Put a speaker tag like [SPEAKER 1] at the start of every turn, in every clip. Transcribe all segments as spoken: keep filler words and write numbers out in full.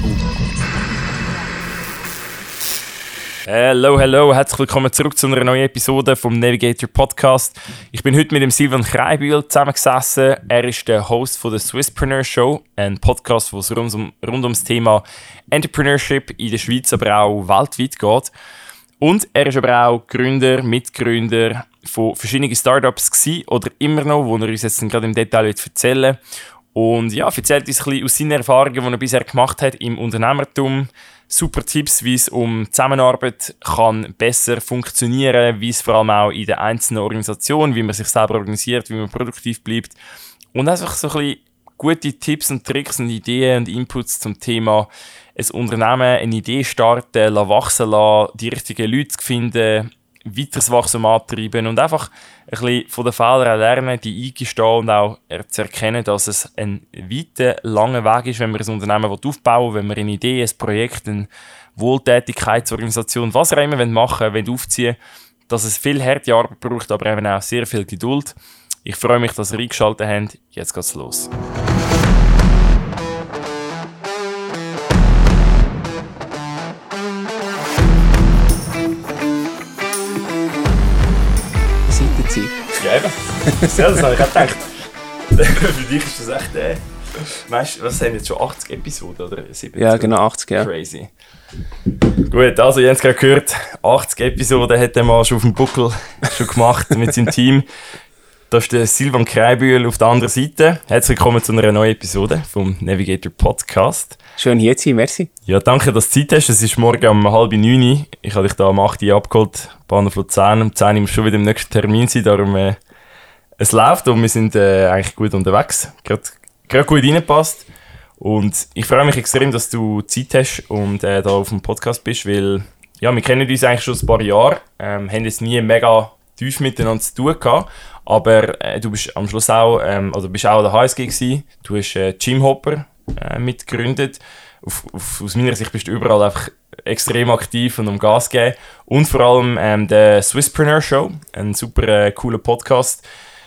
[SPEAKER 1] Hallo, hallo, herzlich willkommen zurück zu einer neuen Episode vom Navigator Podcast. Ich bin heute mit dem Silvan Kreibühl zusammengesessen. Er ist der Host von der Swisspreneur Show, ein Podcast, wo es rund, um, rund ums Thema Entrepreneurship in der Schweiz, aber auch weltweit geht. Und er ist aber auch Gründer, Mitgründer von verschiedenen Startups gewesen, oder immer noch, wo er uns jetzt gerade im Detail erzählen wird. Und ja, erzählt uns ein bisschen aus seinen Erfahrungen, die er bisher gemacht hat im Unternehmertum. Super Tipps, wie es um Zusammenarbeit kann besser funktionieren kann, wie es vor allem auch in der einzelnen Organisation, wie man sich selber organisiert, wie man produktiv bleibt. Und einfach so ein bisschen gute Tipps und Tricks und Ideen und Inputs zum Thema ein Unternehmen, eine Idee starten, wachsen lassen, die richtigen Leute finden, weiteres Wachstum antreiben und einfach ein bisschen von den Fehlern lernen, die eingestehen und auch zu erkennen, dass es ein weiter, langer Weg ist, wenn man ein Unternehmen aufbauen will, wenn man eine Idee, ein Projekt, eine Wohltätigkeitsorganisation, was auch immer machen will, aufziehen will, dass es viel harte Arbeit braucht, aber eben auch sehr viel Geduld. Ich freue mich, dass ihr eingeschaltet habt. Jetzt geht's los. Ja, eben. Ja, das habe ich auch gedacht. Für dich ist das echt, äh, weißt du, was haben jetzt schon achtzig Episoden oder siebzig?
[SPEAKER 2] Ja, genau, achtzig, ja.
[SPEAKER 1] Crazy. Gut, also, ihr habt es gerade gehört, achtzig Episoden hat er mal schon auf dem Buckel schon gemacht mit seinem Team. Da ist der Silvan Kreibühl auf der anderen Seite. Herzlich willkommen zu einer neuen Episode vom Navigator Podcast.
[SPEAKER 2] Schön hier zu sein, merci.
[SPEAKER 1] Ja, danke, dass du Zeit hast. Es ist morgen um halb neun. Ich habe dich da um acht Uhr abgeholt, Bahnhof Luzern. Um zehn Uhr muss schon wieder im nächsten Termin sein, darum äh, es läuft und wir sind äh, eigentlich gut unterwegs. Gerade, gerade gut reingepasst. Und ich freue mich extrem, dass du Zeit hast und äh, da auf dem Podcast bist, weil ja, wir kennen uns eigentlich schon ein paar Jahre, ähm, haben jetzt nie mega tief miteinander zu tun gehabt, aber äh, du bist am Schluss auch, ähm, also bist auch der H S G gewesen. Du hast äh, Gymhopper äh, mitgegründet. Auf, auf, aus meiner Sicht bist du überall einfach extrem aktiv und um Gas geben. Und vor allem ähm, der Swisspreneur Show, ein super äh, cooler Podcast,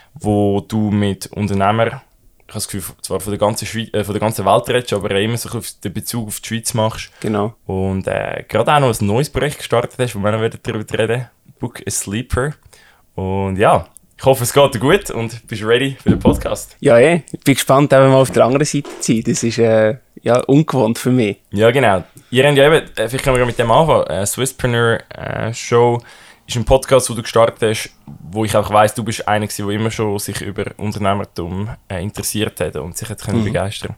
[SPEAKER 1] wo du mit Unternehmern, ich habe das Gefühl, zwar von der ganzen, Schweiz, äh, von der ganzen Welt redest, aber immer so auf den Bezug auf die Schweiz machst.
[SPEAKER 2] Genau.
[SPEAKER 1] Und äh, gerade auch noch ein neues Projekt gestartet hast, wo wir noch darüber reden. Book a Sleeper. Und ja, ich hoffe, es geht dir gut und bist ready für den Podcast.
[SPEAKER 2] Ja, ja. Ich bin gespannt, eben mal auf der anderen Seite zu sein. Das ist äh, ja, ungewohnt für mich.
[SPEAKER 1] Ja, genau. Ihr habt ja eben, vielleicht können wir mit dem anfangen, äh, Swisspreneur äh, Show ist ein Podcast, den du gestartet hast, wo ich auch weiss, du bist einer gewesen, der immer schon sich über Unternehmertum äh, interessiert hat und sich hat mhm. begeistern.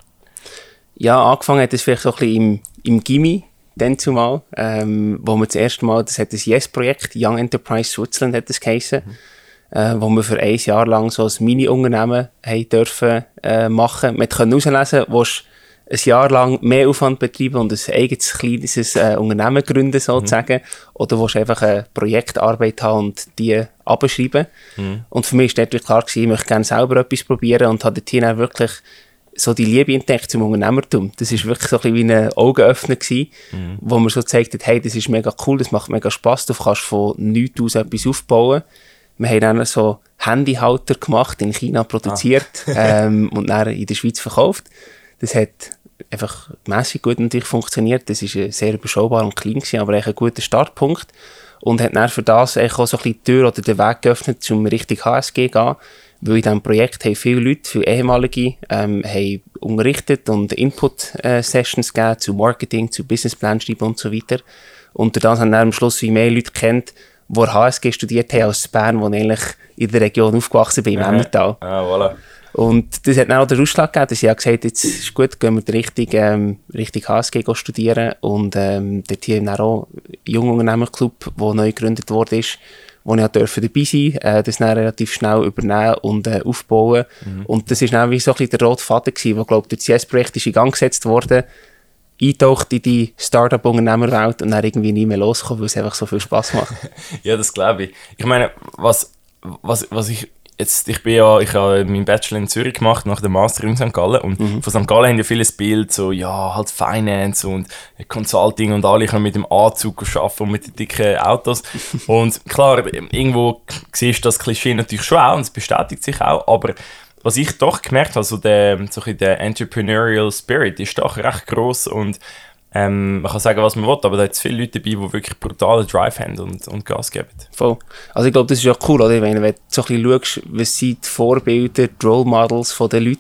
[SPEAKER 2] Ja, angefangen hat es vielleicht so ein bisschen im, im Gimmi, dann zumal, ähm, wo wir das erste Mal, das hat das Yes-Projekt, Young Enterprise Switzerland hat das geheissen, mhm. äh, wo wir für ein Jahr lang so ein Mini-Unternehmen haben dürfen äh, machen. Man konnte herauslesen, wo ein Jahr lang mehr Aufwand betreiben und ein eigenes kleines äh, Unternehmen gründen sozusagen, mhm. oder willst du einfach eine Projektarbeit haben und die abschreiben. Mhm. Und für mich war dort klar gewesen, ich möchte gerne selber etwas probieren und habe dort hier wirklich so die Liebe entdeckt zum Unternehmertum. Das war wirklich so ein bisschen wie ein Augenöffner gewesen, mhm. wo man so gezeigt hat, hey, das ist mega cool, das macht mega Spass, du kannst von nichts aus etwas aufbauen. Wir haben dann so Handyhalter gemacht, in China produziert ah. ähm, und dann in der Schweiz verkauft. Das hat einfach mässig gut natürlich funktioniert. Das war sehr überschaubar und klein gewesen, aber eigentlich ein guter Startpunkt. Und hat dann für das eigentlich auch so ein bisschen die Tür oder den Weg geöffnet, zum richtig H S G zu gehen. Weil in diesem Projekt haben viele Leute, viele Ehemalige, ähm, haben unterrichtet und Input-Sessions äh, gegeben zu Marketing, zu Businessplan schreiben und so weiter. Und dadurch haben dann am Schluss wie mehr Leute kennt, die H S G studiert haben als Bern, die eigentlich in der Region aufgewachsen bin, im Emmental.
[SPEAKER 1] Ah, voilà.
[SPEAKER 2] Und das hat dann auch den Ausschlag gegeben, dass ich auch gesagt habe, jetzt ist gut, gehen wir richtig, ähm, richtig H S G studieren. Und ähm, dort hier dann auch ein Jungunternehmerclub, der neu gegründet wurde, wo ich auch dabei sein durfte, äh, das dann relativ schnell übernehmen und äh, aufbauen. Mhm. Und das war dann wie so ein bisschen der rote Faden gewesen, wo, glaube ich, das C S-Projekt ist in Gang gesetzt wurde, eintaucht in die Start-up-Unternehmerwelt und dann irgendwie nie mehr losgekommen, weil es einfach so viel Spass macht.
[SPEAKER 1] Ja, das glaube ich. Ich meine, was, was, was ich jetzt, ich bin ja, ich habe meinen Bachelor in Zürich gemacht, nach dem Master in Sankt Gallen, und mhm. von Sankt Gallen haben ja vieles Bild, so, ja, halt Finance und Consulting und alle können mit dem Anzug arbeiten und mit den dicken Autos. Und klar, irgendwo siehst du das Klischee natürlich schon auch und es bestätigt sich auch, aber was ich doch gemerkt habe, so der, so der Entrepreneurial Spirit ist doch recht gross und Ähm, man kann sagen, was man will, aber da hat es viele Leute dabei, die wirklich brutalen Drive haben und, und Gas geben.
[SPEAKER 2] Voll. Also ich glaube, das ist ja cool, oder? Wenn du so ein bisschen schaust, was sind die Vorbilder, die Role Models der Leute,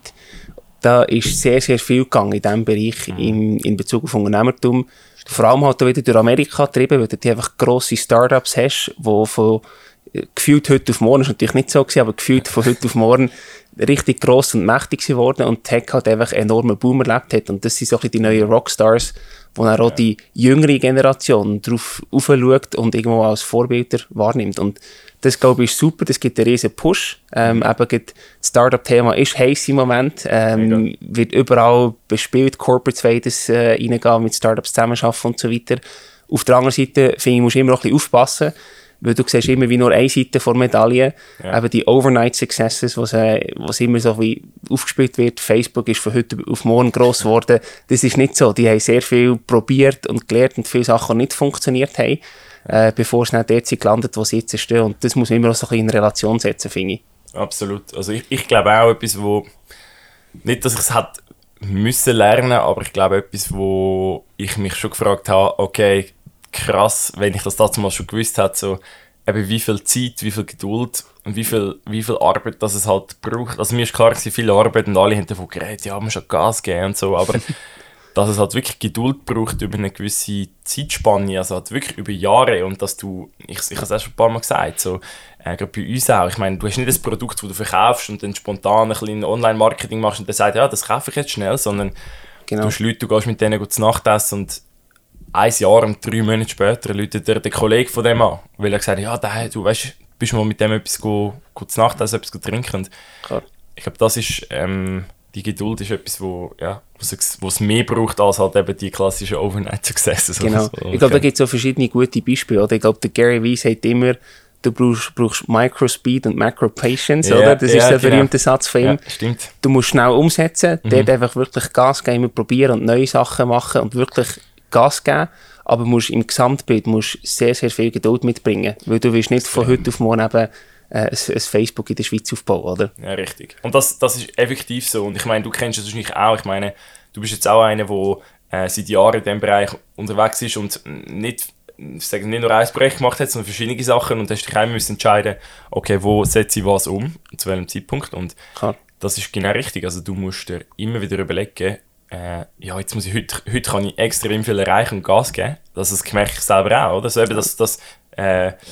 [SPEAKER 2] da ist sehr, sehr viel gegangen in diesem Bereich mhm. in, in Bezug auf Unternehmertum. Vor allem halt auch wieder durch Amerika getrieben, weil du einfach grosse Startups hast, die von gefühlt heute auf morgen, ist natürlich nicht so gewesen, aber gefühlt von heute auf morgen richtig gross und mächtig geworden und Tech halt einfach einen enormen Boom erlebt hat. Und das sind so ein bisschen die neuen Rockstars, wo dann auch ja. die jüngere Generation drauf aufschaut und irgendwo als Vorbilder wahrnimmt. Und das, glaube ich, ist super, das gibt einen riesen Push. Ähm, mhm. Eben, das Startup-Thema ist heiß im Moment, ähm, wird überall bespielt, Corporates wollen das äh, reingehen, mit Startups zusammenarbeiten und so weiter. Auf der anderen Seite, finde ich, musst du immer noch ein bisschen aufpassen, weil du siehst immer wie nur eine Seite der Medaille, ja. eben die Overnight Successes, was, äh, was immer so wie aufgespielt wird. Facebook ist von heute auf morgen gross geworden. Das ist nicht so. Die haben sehr viel probiert und gelernt und viele Sachen nicht funktioniert haben, äh, bevor sie nicht dort sind gelandet, wo sie jetzt stehen. Und das muss man immer noch so ein bisschen in Relation setzen, finde ich.
[SPEAKER 1] Absolut. Also ich, ich glaube auch etwas, wo nicht, dass ich es hätte müssen lernen, aber ich glaube etwas, wo ich mich schon gefragt habe, okay, krass, wenn ich das damals schon gewusst hätte, so, eben wie viel Zeit, wie viel Geduld und wie viel, wie viel Arbeit das es halt braucht. Also mir ist klar, es viel Arbeit und alle haben davon geredet, ja, man schon Gas geben und so, aber dass es halt wirklich Geduld braucht über eine gewisse Zeitspanne, also halt wirklich über Jahre und dass du, ich, ich habe es auch schon ein paar Mal gesagt, so, äh, gerade bei uns auch, ich meine, du hast nicht das Produkt, das du verkaufst und dann spontan ein bisschen Online-Marketing machst und dann sagst, ja, das kaufe ich jetzt schnell, sondern
[SPEAKER 2] genau.
[SPEAKER 1] du hast Leute, du gehst mit denen gut zu Nacht essen und ein Jahr und drei Monate später läutet der, der Kollege von dem an, weil er gesagt hat, ja, der, du weißt, bist mal mit dem etwas go, go zu Nacht essen, etwas go trinken.
[SPEAKER 2] Klar.
[SPEAKER 1] Ich glaube, das ist, ähm, die Geduld ist etwas, wo, ja, wo es mehr braucht als halt eben die klassischen Overnight Successes.
[SPEAKER 2] Genau. So. Ich glaube, da gibt es so verschiedene gute Beispiele. Oder? Ich glaube, der Gary Vee sagt immer, du brauchst, brauchst Micro-Speed und Macro-Patience, yeah, oder? Das yeah, ist der genau. berühmte Satz von ihm.
[SPEAKER 1] Ja, stimmt.
[SPEAKER 2] Du musst schnell umsetzen, mhm. dort einfach wirklich Gas geben, probieren und neue Sachen machen und wirklich Gas geben. Aber musst im Gesamtbild musst sehr, sehr viel Geduld mitbringen, weil du willst nicht von heute auf morgen eben äh, ein, ein Facebook in der Schweiz aufbauen, oder?
[SPEAKER 1] Ja, richtig. Und das, das ist effektiv so. Und ich meine, du kennst das wahrscheinlich auch. Ich meine, du bist jetzt auch einer, der äh, seit Jahren in diesem Bereich unterwegs ist und nicht, ich sage, nicht nur ein Projekt gemacht hat, sondern verschiedene Sachen und hast dich auch müssen entscheiden, okay, wo setze ich was um, zu welchem Zeitpunkt. Und
[SPEAKER 2] Klar.
[SPEAKER 1] das ist genau richtig. Also du musst dir immer wieder überlegen, Äh, ja, jetzt muss ich heute, heute kann ich extrem viel erreichen und Gas geben. Das, das merke ich selber auch, oder? So eben das, das äh, äh,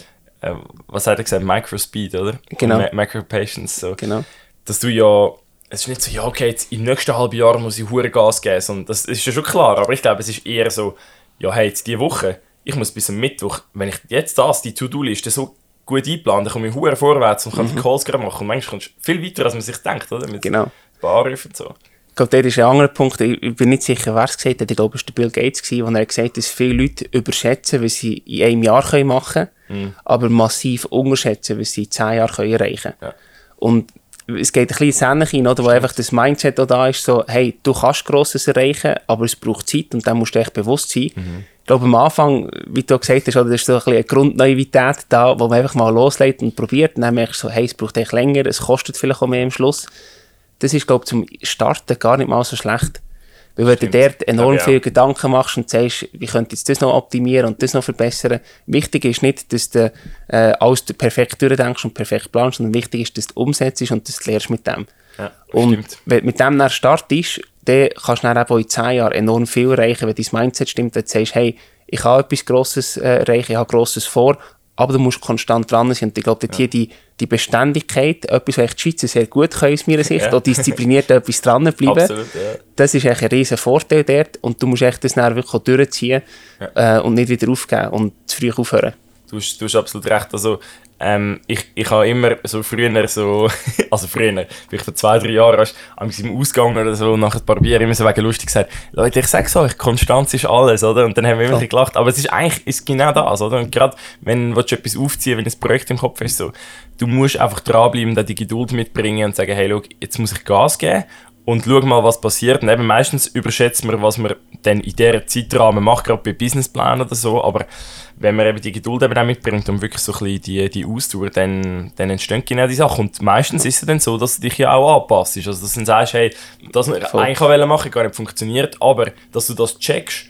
[SPEAKER 1] was hat er gesagt? Micro-Speed, oder?
[SPEAKER 2] Genau.
[SPEAKER 1] Ma- Micro-Patience, so.
[SPEAKER 2] Genau.
[SPEAKER 1] Dass du ja, es ist nicht so, ja, okay, jetzt im nächsten halben Jahr muss ich hure Gas geben, sondern das ist ja schon klar, aber ich glaube, es ist eher so, ja, hey, jetzt diese Woche, ich muss bis am Mittwoch, wenn ich jetzt das, die To-Do-Liste so gut einplanen, dann komme ich hure vorwärts und kann mhm. die Calls gerade machen und manchmal kommst du viel weiter, als man sich denkt, oder? Mit
[SPEAKER 2] genau.
[SPEAKER 1] ein paar Anrufen und so.
[SPEAKER 2] Ich glaube, das ist ein anderer Punkt. Ich bin nicht sicher, wer es gesagt hat. Ich glaube, es war Bill Gates, der hat gesagt, dass viele Leute überschätzen, was sie in einem Jahr machen können, mm. aber massiv unterschätzen, was sie in zehn Jahren erreichen können. Ja. Und es geht ein bisschen ähnlich hin, oder, wo einfach das Mindset auch da ist, so, hey, du kannst Grosses erreichen, aber es braucht Zeit und dann musst du echt bewusst sein. Mhm. Ich glaube, am Anfang, wie du gesagt hast, oder, das ist so ein bisschen eine Grundnaivität da, wo man einfach mal loslegt und probiert und dann merkst du so, hey, es braucht echt länger, es kostet vielleicht auch mehr am Schluss. Das ist, glaube ich, zum Starten gar nicht mal so schlecht. Weil wenn Stimmt. du dort enorm ja, viele ja. Gedanken machst und sagst, wie könnte ich das noch optimieren und das noch verbessern. Wichtig ist nicht, dass du äh, alles perfekt durchdenkst und perfekt planst, sondern wichtig ist, dass du umsetzt und dass du lernst mit dem.
[SPEAKER 1] Ja,
[SPEAKER 2] und
[SPEAKER 1] stimmt.
[SPEAKER 2] wenn du mit dem dann startest, dann kannst du dann eben in zehn Jahren enorm viel erreichen, wenn dein Mindset stimmt, wenn du sagst, hey, ich habe etwas Grosses äh, erreichen, ich habe Grosses vor, aber du musst konstant dran sein. Und ich glaube, ja. hier die, die Beständigkeit, etwas, was die Schweizer sehr gut können, aus meiner Sicht, ja. auch diszipliniert etwas dranbleiben,
[SPEAKER 1] Absolut, ja.
[SPEAKER 2] das ist echt ein riesen Vorteil dort. Und du musst echt das dann wirklich durchziehen ja. äh, und nicht wieder aufgeben und zu früh aufhören.
[SPEAKER 1] Du hast, du hast absolut recht. Also, ähm, ich, ich habe immer so früher so, also früher, vielleicht vor zwei, drei Jahren, hast du im Ausgang oder so, nach ein paar Bier immer so wegen lustig gesagt, Leute, ich sage es euch, Konstanz ist alles, oder? Und dann haben wir immer oh. gelacht. Aber es ist eigentlich ist genau das, oder? Und gerade wenn du etwas aufziehen willst, wenn ein Projekt im Kopf ist, so, du musst einfach dranbleiben, da die Geduld mitbringen und sagen, hey, schau, jetzt muss ich Gas geben. Und schau mal, was passiert. Und eben meistens überschätzt man, was man dann in dieser Zeitrahmen macht, gerade bei Businessplänen oder so. Aber wenn man eben die Geduld eben auch mitbringt und wirklich so ein bisschen die, die Ausdauer, dann, dann entstehen genau die Sachen. Und meistens ist es dann so, dass du dich ja auch anpasst. Also dass du dann sagst, hey, das, was ich eigentlich machen wollte, gar nicht funktioniert, aber dass du das checkst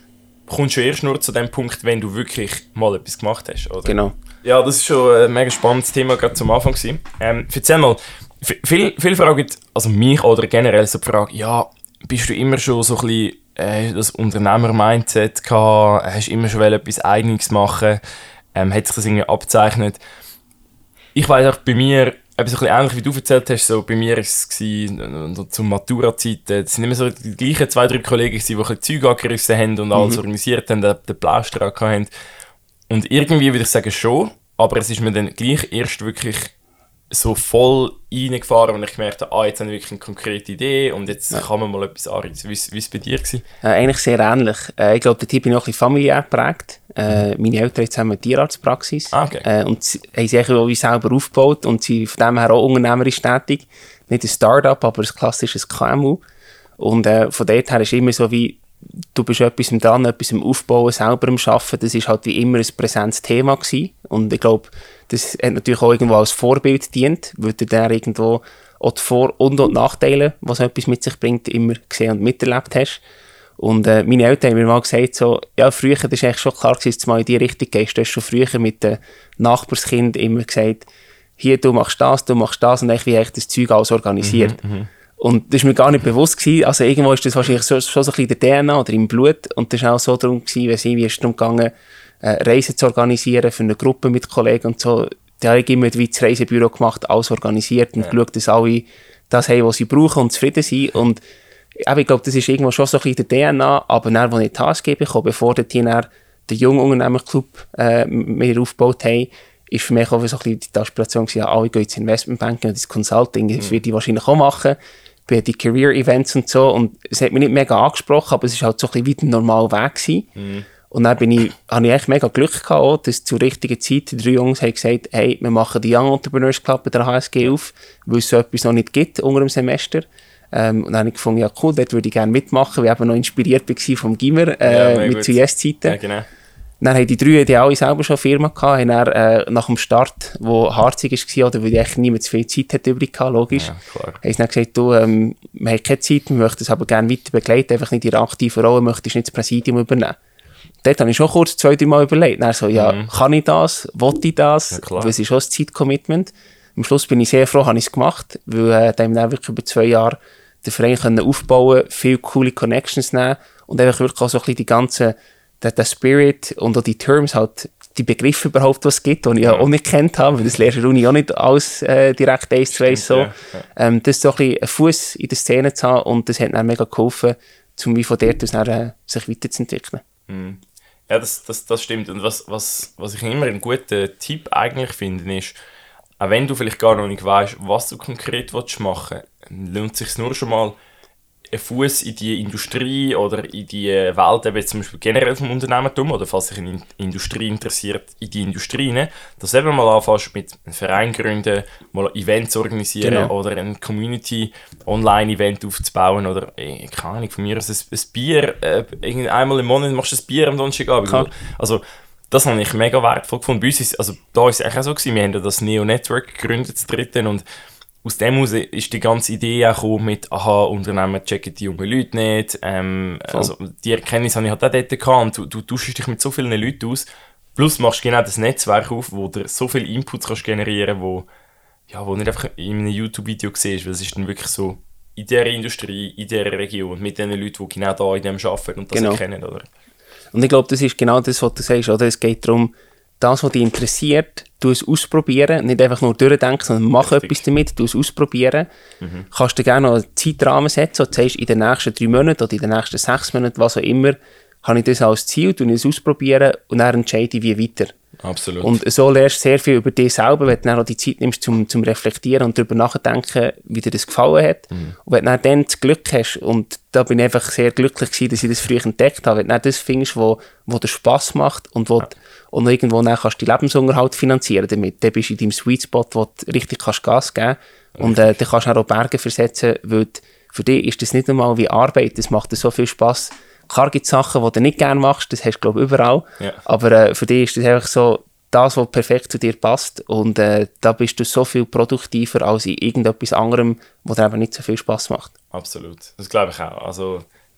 [SPEAKER 1] kommst du erst nur zu dem Punkt, wenn du wirklich mal etwas gemacht hast, oder?
[SPEAKER 2] Genau.
[SPEAKER 1] Ja, das ist schon ein mega spannendes Thema, gerade zum Anfang gewesen. Ähm, erzähl mal, viele viel fragen, also mich oder generell so die Frage, ja, bist du immer schon so ein bisschen äh, das Unternehmer-Mindset gehabt, hast immer schon etwas Eigenes machen, ähm, hat sich das irgendwie abgezeichnet? Ich weiss auch, bei mir, eben so ein bisschen ähnlich wie du erzählt hast, so bei mir war es gewesen, zur Matura-Zeit, es sind immer so die gleichen zwei, drei Kollegen gewesen, die ein bisschen Zeug angerissen haben und alles mhm. organisiert haben, den, den Blaustrahl hatten. Und irgendwie würde ich sagen schon, aber es ist mir dann gleich erst wirklich so voll reingefahren, und ich gemerkt habe, ah, jetzt habe ich wirklich eine konkrete Idee und jetzt ja. kann man mal etwas anreizen. Wie war es bei dir?
[SPEAKER 2] Äh, eigentlich sehr ähnlich. Äh, ich glaube, der Typ ist noch ein bisschen familiär geprägt. Äh, meine Eltern jetzt haben eine Tierarztpraxis
[SPEAKER 1] ah, okay.
[SPEAKER 2] äh, und sie haben sich auch selber aufgebaut und sind von dem her auch unternehmerisch tätig. Nicht ein Start-up, aber ein klassisches K M U. Und äh, von dort her ist immer so wie, du bist etwas dran, etwas am Aufbauen, selber am Arbeiten. Das war halt wie immer ein präsentes Thema gewesen. Und ich glaube, das hat natürlich auch irgendwo als Vorbild gedient, weil du dann irgendwo auch die Vor- und die Nachteile, was etwas mit sich bringt, immer gesehen und miterlebt hast. Und äh, meine Eltern haben mir mal gesagt, so, ja, früher, das ist eigentlich schon klar gewesen, dass du mal in die Richtung gehst. Du hast schon früher mit den Nachbarskind immer gesagt, hier, du machst das, du machst das, und eigentlich wie echt das Zeug alles organisiert. Mhm, und das war mir gar nicht bewusst gewesen. Also irgendwo ist das wahrscheinlich so, schon so ein bisschen in der D N A oder im Blut. Und das war auch so darum gewesen, wenn es irgendwie ist darum gegangen, äh, Reisen zu organisieren für eine Gruppe mit Kollegen und so. Da habe ich immer wie das Reisebüro gemacht, alles organisiert und ja. geschaut, dass alle das haben, was sie brauchen und zufrieden sind. Und aber ich glaube, das ist irgendwo schon so ein bisschen in der D N A. Aber dann, als ich die H S G bekomme, bevor die dann den Jungunternehmerclub äh, mir aufgebaut haben, ist für mich auch so ein bisschen die Aspiration gewesen, ja, alle gehen ins Investmentbanking und ins Consulting. Das mhm. werde ich wahrscheinlich auch machen. Bei den Career-Events und so. Und es hat mich nicht mega angesprochen, aber es war halt so ein bisschen wie der normale Weg gewesen. Mhm. Und dann bin ich, habe ich echt mega Glück gehabt, dass zur richtigen Zeit die drei Jungs haben gesagt, hey, wir machen die Young Entrepreneurs Club bei der H S G auf, weil es so etwas noch nicht gibt unter dem Semester. Ähm, und dann habe ich gefunden, ja cool, dort würde ich gerne mitmachen, weil ich eben noch inspiriert war vom Gimmer äh, ja, mit C S Zeiten. Ja, genau. Dann haben die drei, die alle selber schon eine Firma gehabt, haben dann, äh, nach dem Start, wo harzig war, oder weil echt niemand zu viel Zeit hat übrig gehabt, logisch, ja, haben sie dann gesagt, du, ähm, wir haben keine Zeit, wir möchten es aber gerne weiter begleiten, einfach nicht in der aktiven Rolle, möchtest nicht das Präsidium übernehmen. Dort habe ich schon kurz zwei, drei Mal überlegt. Dann so, ja, mhm. kann ich das? Will ich das? Ja, weil es ist schon ein Zeitcommitment. Am Schluss bin ich sehr froh, habe ich es gemacht, weil äh, da haben wir dann wirklich über zwei Jahre den Verein können aufbauen, viele coole Connections nehmen und einfach wirklich auch so ein bisschen die ganze, der, der Spirit und auch die Terms, halt die Begriffe überhaupt, was es gibt, die ich ja auch nicht kennt habe, weil das lernst du Uni auch nicht alles äh, direkt eins zu eins so. Ja, ja. Ähm, das so ein bisschen einen Fuß in der Szene zu haben und das hat mir mega geholfen, um wie von dort aus dann, äh, sich weiterzuentwickeln.
[SPEAKER 1] Mhm. Ja, das, das, das stimmt. Und was, was, was ich immer einen guten Tipp eigentlich finde, ist, auch wenn du vielleicht gar noch nicht weißt, was du konkret machen willst, lohnt es sich nur schon mal, einen Fuß in die Industrie oder in die Welt, eben zum Beispiel generell vom Unternehmertum, oder falls sich eine Industrie interessiert, in die Industrie rein, dass du eben mal anfängst mit einem Verein gründen, mal Events organisieren genau. oder ein Community-Online-Event aufzubauen oder, eh, keine Ahnung, von mir aus ein, ein Bier, äh, einmal im Monat machst du ein Bier am Donnerstagabend. Also, das habe ich mega wertvoll gefunden. Bei uns ist, also da war es auch so gewesen, wir haben ja das Neo Network gegründet, das dritte, und aus dem heraus ist die ganze Idee auch gekommen mit, aha, Unternehmen checken die jungen Leute nicht. Ähm, also die Erkenntnis habe ich halt auch dort gehabt. Und du, du tauschst dich mit so vielen Leuten aus. Plus machst du genau das Netzwerk auf, wo du so viele Inputs kannst generieren kannst, wo, ja, wo nicht einfach in einem YouTube-Video siehst. Weil es ist dann wirklich so in dieser Industrie, in dieser Region, mit den Leuten, die genau da in dem arbeiten und das genau. erkennen. Oder?
[SPEAKER 2] Und ich glaube, das ist genau das, was du sagst. Oder? Es geht darum, das, was dich interessiert, du es ausprobieren, nicht einfach nur durchdenken, sondern mach Richtig. etwas damit, du es ausprobieren. Mhm. Kannst du gerne noch einen Zeitrahmen setzen, und sagst, in den nächsten drei Monaten oder in den nächsten sechs Monaten, was auch immer, habe ich das als Ziel, du es ausprobieren und dann entscheide ich, wie weiter.
[SPEAKER 1] Absolut.
[SPEAKER 2] Und so lernst du sehr viel über dich selber, wenn du dann auch die Zeit nimmst, zum, zum Reflektieren und darüber nachdenken, wie dir das gefallen hat. Mhm. Und wenn du dann das Glück hast, und da bin ich einfach sehr glücklich gewesen, dass ich das früh entdeckt habe, wenn du dann das findest, wo, wo dir Spass macht und wo ja. und irgendwo dann kannst du deinen Lebensunterhalt finanzieren damit. Dann bist du in deinem Sweet Spot, wo du richtig kannst Gas geben kannst. Und äh, dann kannst du auch Berge versetzen, weil für dich ist das nicht einmal wie Arbeit, das macht dir so viel Spass. Klar gibt es Sachen, die du nicht gerne machst, das hast du, glaube ich, überall. Ja. Aber äh, für dich ist das einfach so das, was perfekt zu dir passt. Und äh, da bist du so viel produktiver als in irgendetwas anderem, was dir eben nicht so viel Spass macht.
[SPEAKER 1] Absolut, das glaube ich auch. Also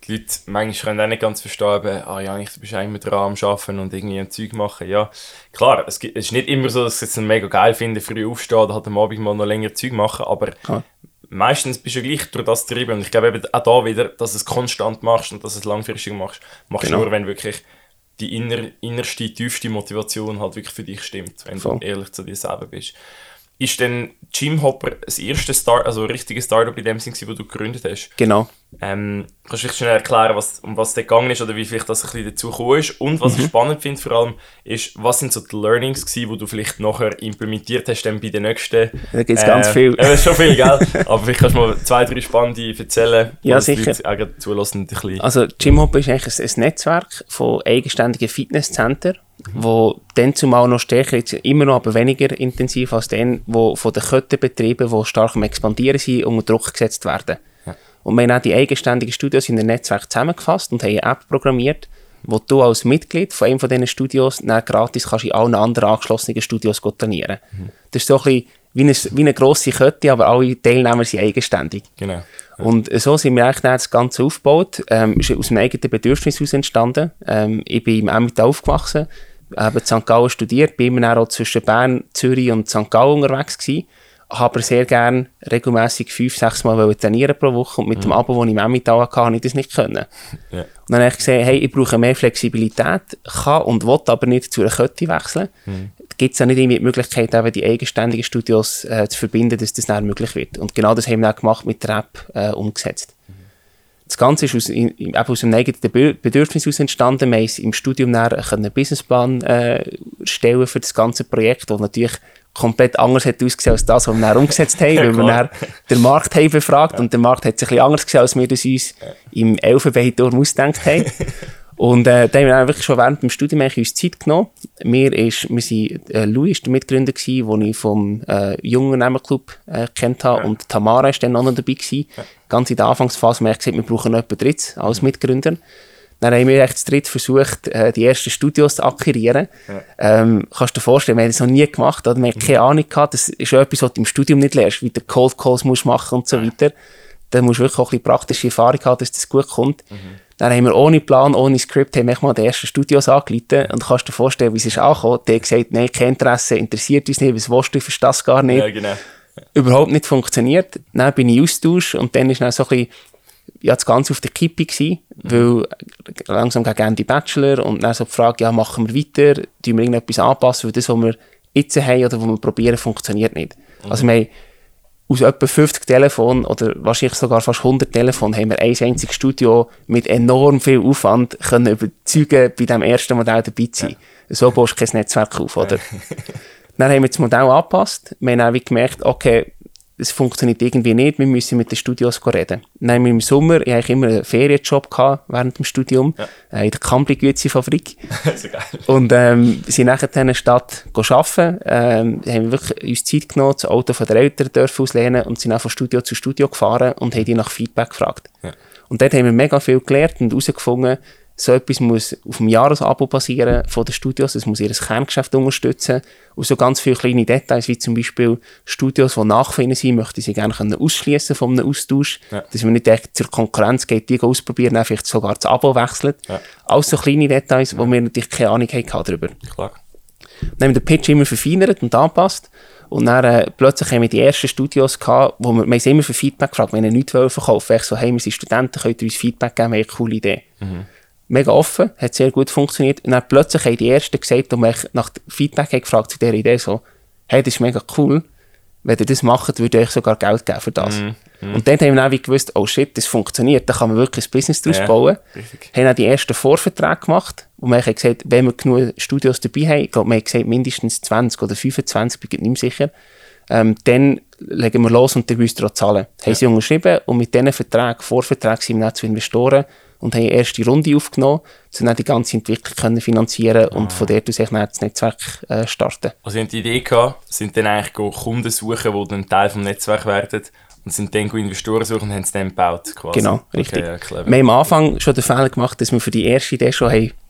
[SPEAKER 1] die Leute manchmal können auch nicht ganz verstehen, eben, ah ja, du bist immer dran am Arbeiten und irgendwie ein Zeug machen. Ja, klar, es, gibt, es ist nicht immer so, dass ich es mega geil finde, früh aufstehen oder halt am Abend mal noch länger Zeug machen, aber ja. meistens bist du gleich durch das getrieben. Und ich glaube eben auch da wieder, dass du es konstant machst und dass du es langfristig machst, machst du genau. nur, wenn wirklich die inner, innerste, tiefste Motivation halt wirklich für dich stimmt, wenn Voll. du ehrlich zu dir selber bist. Ist denn Gymhopper das erste Start, also richtige Startup in dem Sinne, das du gegründet hast?
[SPEAKER 2] Genau.
[SPEAKER 1] Ähm, kannst du vielleicht schnell erklären, was, um was es gegangen ist oder wie vielleicht das ein bisschen dazu gekommen ist? Und was mhm. ich spannend finde vor allem, ist, was sind so die Learnings gewesen, die du vielleicht nachher implementiert hast dann bei den nächsten?
[SPEAKER 2] Da gibt es äh, ganz viel.
[SPEAKER 1] Ja, das ist schon viel, gell? Aber vielleicht kannst du mal zwei, drei spannende erzählen,
[SPEAKER 2] ja, sicher.
[SPEAKER 1] Die Leute zulassen. Ein bisschen.
[SPEAKER 2] Also Gymhopper ist eigentlich ein, ein Netzwerk von eigenständigen Fitnesszentren, wo dann zumal noch stärker, jetzt immer noch, aber weniger intensiv als dann, wo von den Kettenbetrieben, die stark am Expandieren sind, unter Druck gesetzt werden. Ja. Und wir haben auch die eigenständigen Studios in einem Netzwerk zusammengefasst und haben eine App programmiert, wo du als Mitglied von einem von diesen Studios dann gratis kannst in allen anderen angeschlossenen Studios trainieren. Mhm. Das ist so ein bisschen wie eine, wie eine grosse Kette, aber alle Teilnehmer sind eigenständig.
[SPEAKER 1] Genau. Ja.
[SPEAKER 2] Und so sind wir eigentlich dann das Ganze aufgebaut. Ähm, ist aus einem eigenen Bedürfnis heraus entstanden. Ähm, ich bin im Emmental aufgewachsen, habe in Sankt Gallen studiert, bin immer auch zwischen Bern, Zürich und Sankt Gallen unterwegs gewesen. Habe aber sehr gerne regelmässig fünf, sechs Mal trainieren pro Woche und mit mhm. dem Abo, das ich im Emmental hatte, konnte ich das nicht können. Ja. Und dann habe ich gesehen, hey, ich brauche mehr Flexibilität, kann und will aber nicht zu einer Kette wechseln. Mhm. Gibt es auch nicht irgendwie die Möglichkeit, eben die eigenständigen Studios äh, zu verbinden, dass das dann möglich wird. Und genau das haben wir auch gemacht, mit der App äh, umgesetzt. Mhm. Das Ganze ist aus, in, eben aus einem eigenen Bedürfnis heraus entstanden. Wir haben im Studium einen Businessplan äh, erstellen für das ganze Projekt, das natürlich komplett anders hat ausgesehen als das, was wir dann umgesetzt haben, weil wir dann den Markt haben befragt ja. und der Markt hat sich ein bisschen anders gesehen, als wir das uns ja. im Elfenbeinturm ausgedacht haben. Und äh, da haben wir wirklich schon während dem Studium uns Zeit genommen. Wir, ist, wir sind, äh, Louis war der Mitgründer, den ich vom äh, Jungunternehmerclub äh, kennt habe ja. und Tamara war dann auch noch dabei gewesen. Ja. Ganz in der Anfangsphase haben wir gesagt, wir brauchen noch jemanden Drittes als Mitgründer. Dann haben wir echt zu dritt versucht, äh, die ersten Studios zu akquirieren. Ja. Ähm, kannst du dir vorstellen, wir haben das noch nie gemacht, oder? Wir haben keine Ahnung gehabt. Das ist etwas, was du im Studium nicht lernst, wie du Cold Calls musst machen und so weiter. Da musst du wirklich auch ein bisschen praktische Erfahrung haben, dass das gut kommt. Mhm. Dann haben wir ohne Plan, ohne Skript, haben wir mal die ersten Studios angeleitet. Und kannst dir vorstellen, wie es ist angekommen. Der hat gesagt, nein, kein Interesse, interessiert uns nicht, was willst du, ich verstehe das gar nicht.
[SPEAKER 1] Ja, genau.
[SPEAKER 2] Überhaupt nicht funktioniert. Dann bin ich Austausch und dann ist dann so ein bisschen, ja, das Ganze auf der Kippe gewesen, mhm. weil langsam gegen Ende Bachelor und dann so die Frage, ja, machen wir weiter, tun wir irgendetwas anpassen, weil das, was wir jetzt haben oder was wir probieren, funktioniert nicht. Mhm. Also wir haben aus etwa fünfzig Telefonen oder wahrscheinlich sogar fast hundert Telefonen haben wir ein einziges Studio mit enorm viel Aufwand können überzeugen, bei diesem ersten Modell dabei zu sein. Ja. So baust du kein Netzwerk auf, oder? Ja. Dann haben wir das Modell angepasst. Wir haben auch gemerkt, okay, es funktioniert irgendwie nicht, wir müssen mit den Studios reden. Dann haben wir im Sommer, ich hatte immer einen Ferienjob gehabt während dem Studium, ja. äh, in der Campri-Güezi-Fabrik. So geil. Und ähm, sind nachher in der Stadt arbeiten, ähm, haben wirklich uns Zeit genommen, das Auto von den Eltern dürfen auslehnen und sind auch von Studio zu Studio gefahren und haben die nach Feedback gefragt. Ja. Und dort haben wir mega viel gelernt und herausgefunden, so etwas muss auf dem Jahresabo basieren von den Studios, es muss ihr Kerngeschäft unterstützen und so ganz viele kleine Details, wie zum Beispiel Studios, die nachfinden sind, möchten sie gerne ausschließen von einem Austausch, ja. dass man nicht echt zur Konkurrenz geht, die ausprobieren, dann vielleicht sogar das Abo wechselt. Ja. Alles so kleine Details, ja. wo wir natürlich keine Ahnung hatten darüber.
[SPEAKER 1] Klar.
[SPEAKER 2] Dann haben wir den Pitch immer verfeinert und angepasst. Und dann äh, plötzlich haben wir die ersten Studios gehabt, wo wir, wir haben immer für Feedback gefragt, wenn wir nichts verkaufen wollen. Ich so, hey, wir sind Studenten, könnt ihr uns Feedback geben, wir haben eine coole Idee. Mhm. Mega offen, hat sehr gut funktioniert. Und dann plötzlich haben die Ersten gesagt, und mich nach Feedback haben gefragt zu dieser Idee, so, hey, das ist mega cool, wenn ihr das macht, würde ich euch sogar Geld geben für das. Mm, mm. Und dann haben wir dann gewusst, oh shit, das funktioniert, da kann man wirklich ein Business daraus ja, bauen. Richtig. Haben dann die ersten Vorverträge gemacht, und wir haben gesagt, wenn wir genug Studios dabei haben, ich glaube, wir haben gesagt, mindestens zwanzig oder fünfundzwanzig, bin ich nicht mehr sicher, ähm, dann legen wir los und dann müsst ihr auch zahlen. Ja. Haben sie unterschrieben, und mit diesen Verträgen, Vorverträgen sind wir dann zu Investoren und haben eine erste Runde aufgenommen, um dann die ganze Entwicklung können finanzieren und ah. von dort aus dann das Netzwerk äh, starten.
[SPEAKER 1] Also, Sie haben die Idee gehabt, sind dann eigentlich Kunden suchen, die dann Teil des Netzwerks werden und sind dann Investoren suchen und haben es dann gebaut, quasi.
[SPEAKER 2] Genau, richtig.
[SPEAKER 1] Okay, ja,
[SPEAKER 2] wir haben am Anfang schon den Fehler gemacht, dass wir für die erste Idee schon haben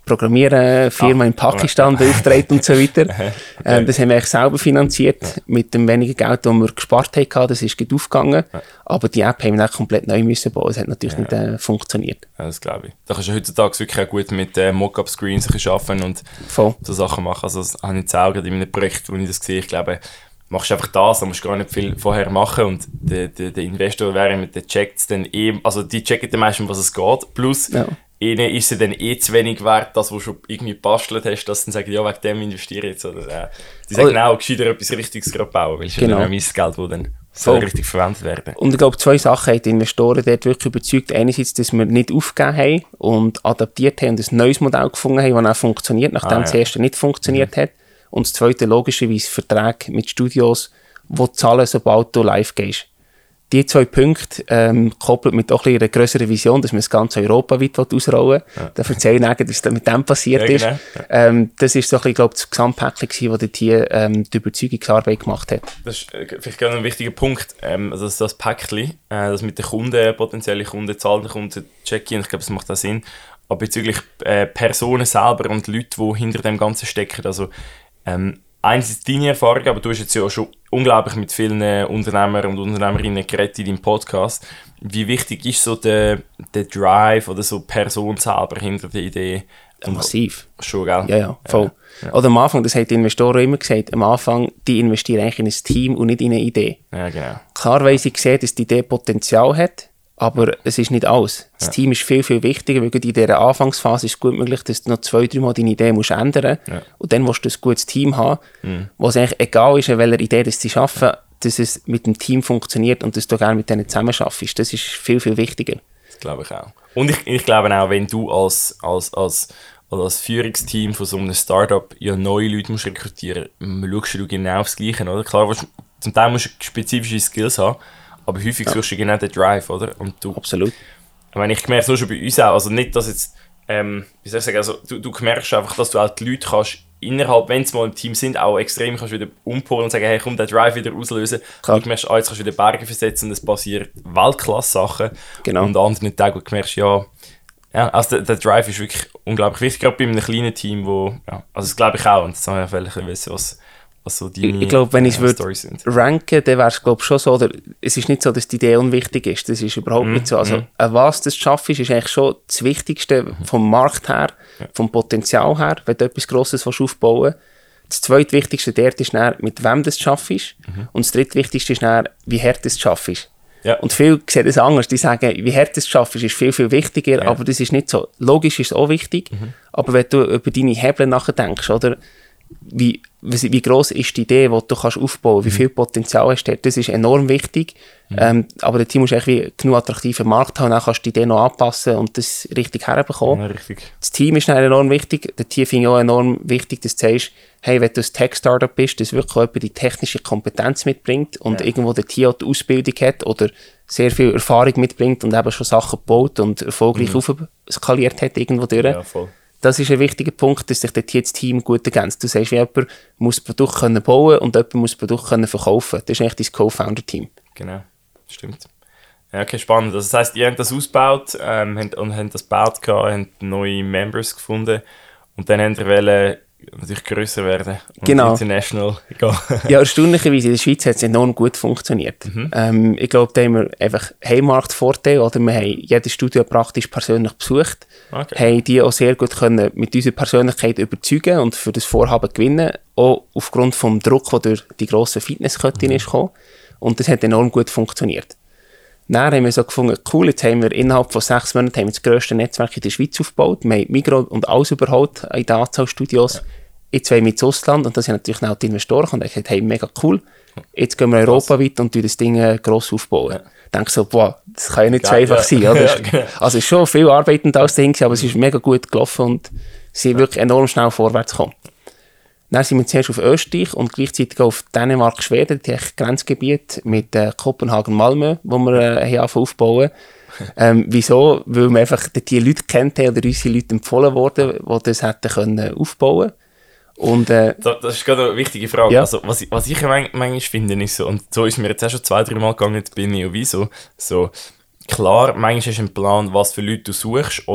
[SPEAKER 2] Programmierfirma ah, in Pakistan beauftragt und so weiter. Okay. Ähm, das haben wir eigentlich selber finanziert, ja. mit dem wenigen Geld, das wir gespart haben. Das ist gut aufgegangen. Ja. Aber die App haben wir dann komplett neu müssen bauen. Das hat natürlich ja. nicht äh, funktioniert.
[SPEAKER 1] Ja, das glaube ich. Da kannst du heutzutage wirklich auch gut mit äh, Mockup-Screens arbeiten und Voll. so Sachen machen. Also das habe ich jetzt auch in einem Projekt, wo ich das sehe. Ich glaube, machst du einfach das, da musst du gar nicht viel vorher machen und der, der, der Investor wäre mit der checkt dann eh, also die checken dann meistens, was es geht, plus ja. ihnen ist es dann eh zu wenig wert, das, was du schon irgendwie gebastelt hast, dass sie dann sagen, ja, wegen dem investiere ich jetzt. Oder, äh, die sagen, oh, gescheiter etwas Richtiges gerade bauen, weil es genau. ist dann auch mein Geld, das dann soll richtig verwendet werden.
[SPEAKER 2] Und ich glaube, zwei Sachen haben die Investoren dort wirklich überzeugt. Einerseits, dass wir nicht aufgegeben haben und adaptiert haben und ein neues Modell gefunden haben, das auch funktioniert, nachdem ah, ja. das erste nicht funktioniert mhm. hat. Und das zweite, logischerweise, Verträge mit Studios, die zahlen, sobald du live gehst. Die zwei Punkte, ähm, koppelt mit auch einer grösseren Vision, dass man das ganze europaweit ausrollen will. Ja. Da erzähle ich nachher, was da mit dem passiert ja, genau. ist. Ähm, das ist so ein bisschen, glaube ich, das Gesamtpäckchen, das dort hier ähm, die Überzeugungsarbeit gemacht hat.
[SPEAKER 1] Das ist äh, vielleicht gerade ein wichtiger Punkt. Ähm, also das, das Päckchen, äh, das mit den Kunden, potenziellen Kunden, zahlenden Kunden, check-in, ich glaube, das macht auch Sinn. Aber bezüglich äh, Personen selber und Leute, die hinter dem Ganzen stecken, also Ähm, einerseits deine Erfahrung, aber du hast jetzt ja schon unglaublich mit vielen Unternehmern und Unternehmerinnen geredet in deinem Podcast. Wie wichtig ist so der, der Drive oder so die Person selber hinter der Idee?
[SPEAKER 2] Ja, massiv.
[SPEAKER 1] Schon, gell?
[SPEAKER 2] Ja, ja, voll. Ja, ja. Oder am Anfang, das haben die Investoren immer gesagt, am Anfang, die investieren eigentlich in ein Team und nicht in eine Idee.
[SPEAKER 1] Ja, genau.
[SPEAKER 2] Klar weiss ich gesehen, dass die Idee Potenzial hat, aber es ist nicht alles. Das ja. Team ist viel, viel wichtiger, weil in dieser Anfangsphase ist es gut möglich, dass du noch zwei, drei Mal deine Idee musst ändern musst. Ja. Und dann musst du ein gutes Team haben, mhm. wo es eigentlich egal ist, an welcher Idee das sie arbeiten, dass es mit dem Team funktioniert und dass du gerne mit denen zusammen arbeitest. Das ist viel, viel wichtiger.
[SPEAKER 1] Das glaube ich auch. Und ich, ich glaube auch, wenn du als, als, als, als Führungsteam von so einem Startup ja neue Leute musst rekrutieren musst, schaust du genau aufs Gleiche. Oder? Klar, zum Teil musst du spezifische Skills haben, aber häufig ja. suchst du genau den Drive, oder? Und du,
[SPEAKER 2] Absolut.
[SPEAKER 1] Ich meine, ich merke es schon bei uns auch, also nicht, dass jetzt, ähm, wie soll ich sagen, also du, du merkst einfach, dass du auch die Leute kannst, innerhalb, wenn sie mal im Team sind, auch extrem kannst wieder umpolen und sagen, hey, komm, den Drive wieder auslösen. Klar. Und du merkst, ah, jetzt kannst du wieder Berge versetzen und es passieren Weltklasse-Sachen. Genau. Und an anderen Tagen, wo du merkst, ja, ja also der, der Drive ist wirklich unglaublich wichtig, gerade bei einem kleinen Team, wo, ja, also das glaube ich auch, und das haben wir ja wissen, was Also die
[SPEAKER 2] ich glaube, wenn ich es ranken, dann wäre es glaube schon so, oder es ist nicht so, dass die Idee unwichtig ist, das ist überhaupt mm, nicht so. Also mm. was du schaffst, ist eigentlich schon das Wichtigste vom Markt her, ja. vom Potenzial her, wenn du etwas Grosses aufbauen willst. Das zweitwichtigste dort ist dann, mit wem du es schaffst. Mhm. Und das drittwichtigste ist dann, wie hart du es schaffst. Ja. Und viele sehen das anders, die sagen, wie hart du es schaffst, ist viel, viel wichtiger, ja. aber das ist nicht so. Logisch ist es auch wichtig, mhm. aber wenn du über deine Hebel nachdenkst, oder wie, wie, wie gross ist die Idee, die du kannst aufbauen kannst, wie viel Potenzial hast du, das ist enorm wichtig. Mhm. Ähm, aber der Team muss eigentlich genug attraktiven Markt haben, dann kannst du die Idee noch anpassen und das richtig herbekommen. Ja, richtig. Das Team ist dann enorm wichtig. Der Team finde ich auch enorm wichtig, dass du sagst, hey, wenn du ein Tech-Startup bist, dass wirklich jemand die technische Kompetenz mitbringt und ja. irgendwo der Team auch die Ausbildung hat oder sehr viel Erfahrung mitbringt und eben schon Sachen gebaut und erfolgreich mhm. aufskaliert hat irgendwo durch. Ja, voll. Das ist ein wichtiger Punkt, dass sich dort hier das Team gut ergänzt. Du sagst, jemand muss das Produkt können bauen und jemand muss das Produkt können verkaufen. Das ist eigentlich dein Co-Founder-Team.
[SPEAKER 1] Genau, stimmt. Ja, okay, spannend. Das heisst, ihr habt das ausgebaut ähm, und habt das gebaut, gehabt, habt neue Members gefunden und dann habt ihr wollen natürlich grösser werden und
[SPEAKER 2] genau.
[SPEAKER 1] international gehen.
[SPEAKER 2] Ja, erstaunlicherweise, in der Schweiz hat es enorm gut funktioniert. Mhm. Ähm, ich glaube, da haben wir einfach Heimmarktvorteil, oder wir haben jedes Studio praktisch persönlich besucht, okay. haben die auch sehr gut können mit unserer Persönlichkeit überzeugen und für das Vorhaben gewinnen, auch aufgrund des Druck, der durch die grossen Fitnesskette mhm. ist gekommen. Und das hat enorm gut funktioniert. Dann haben wir so gefunden, cool, jetzt haben wir innerhalb von sechs Monaten haben wir das grösste Netzwerk in der Schweiz aufgebaut. Wir haben Migros und alles überholt in den Anzahlstudios. Ja. Jetzt wollen wir ins Ausland und das sind natürlich auch die Investoren und gesagt, hey, mega cool, jetzt gehen wir europaweit und das Ding gross aufbauen. Ja. Ich denke so, boah, das kann ja nicht ja, so einfach ja. sein. Oder? Ja, genau. Also es ist schon viel arbeitend als Ding, aber es ist mega gut gelaufen und sie sind ja. wirklich enorm schnell vorwärts gekommen. Dann sind wir zuerst auf Österreich und gleichzeitig auf Dänemark, Schweden, die Grenzgebiet mit äh, Kopenhagen, Malmö, wo wir äh, aufbauen. ähm, wieso? Weil wir einfach die Leute kennt haben oder unsere Leute empfohlen wurden, die das hätten können aufbauen. Und, äh,
[SPEAKER 1] das, das ist gerade eine wichtige Frage. Ja. Also, was, ich, was ich manchmal finde, ist so, und so ist mir jetzt auch schon zwei, drei Mal gegangen, jetzt bin ich und wieso, so, klar, manchmal hast du einen Plan, was für Leute du suchst, oder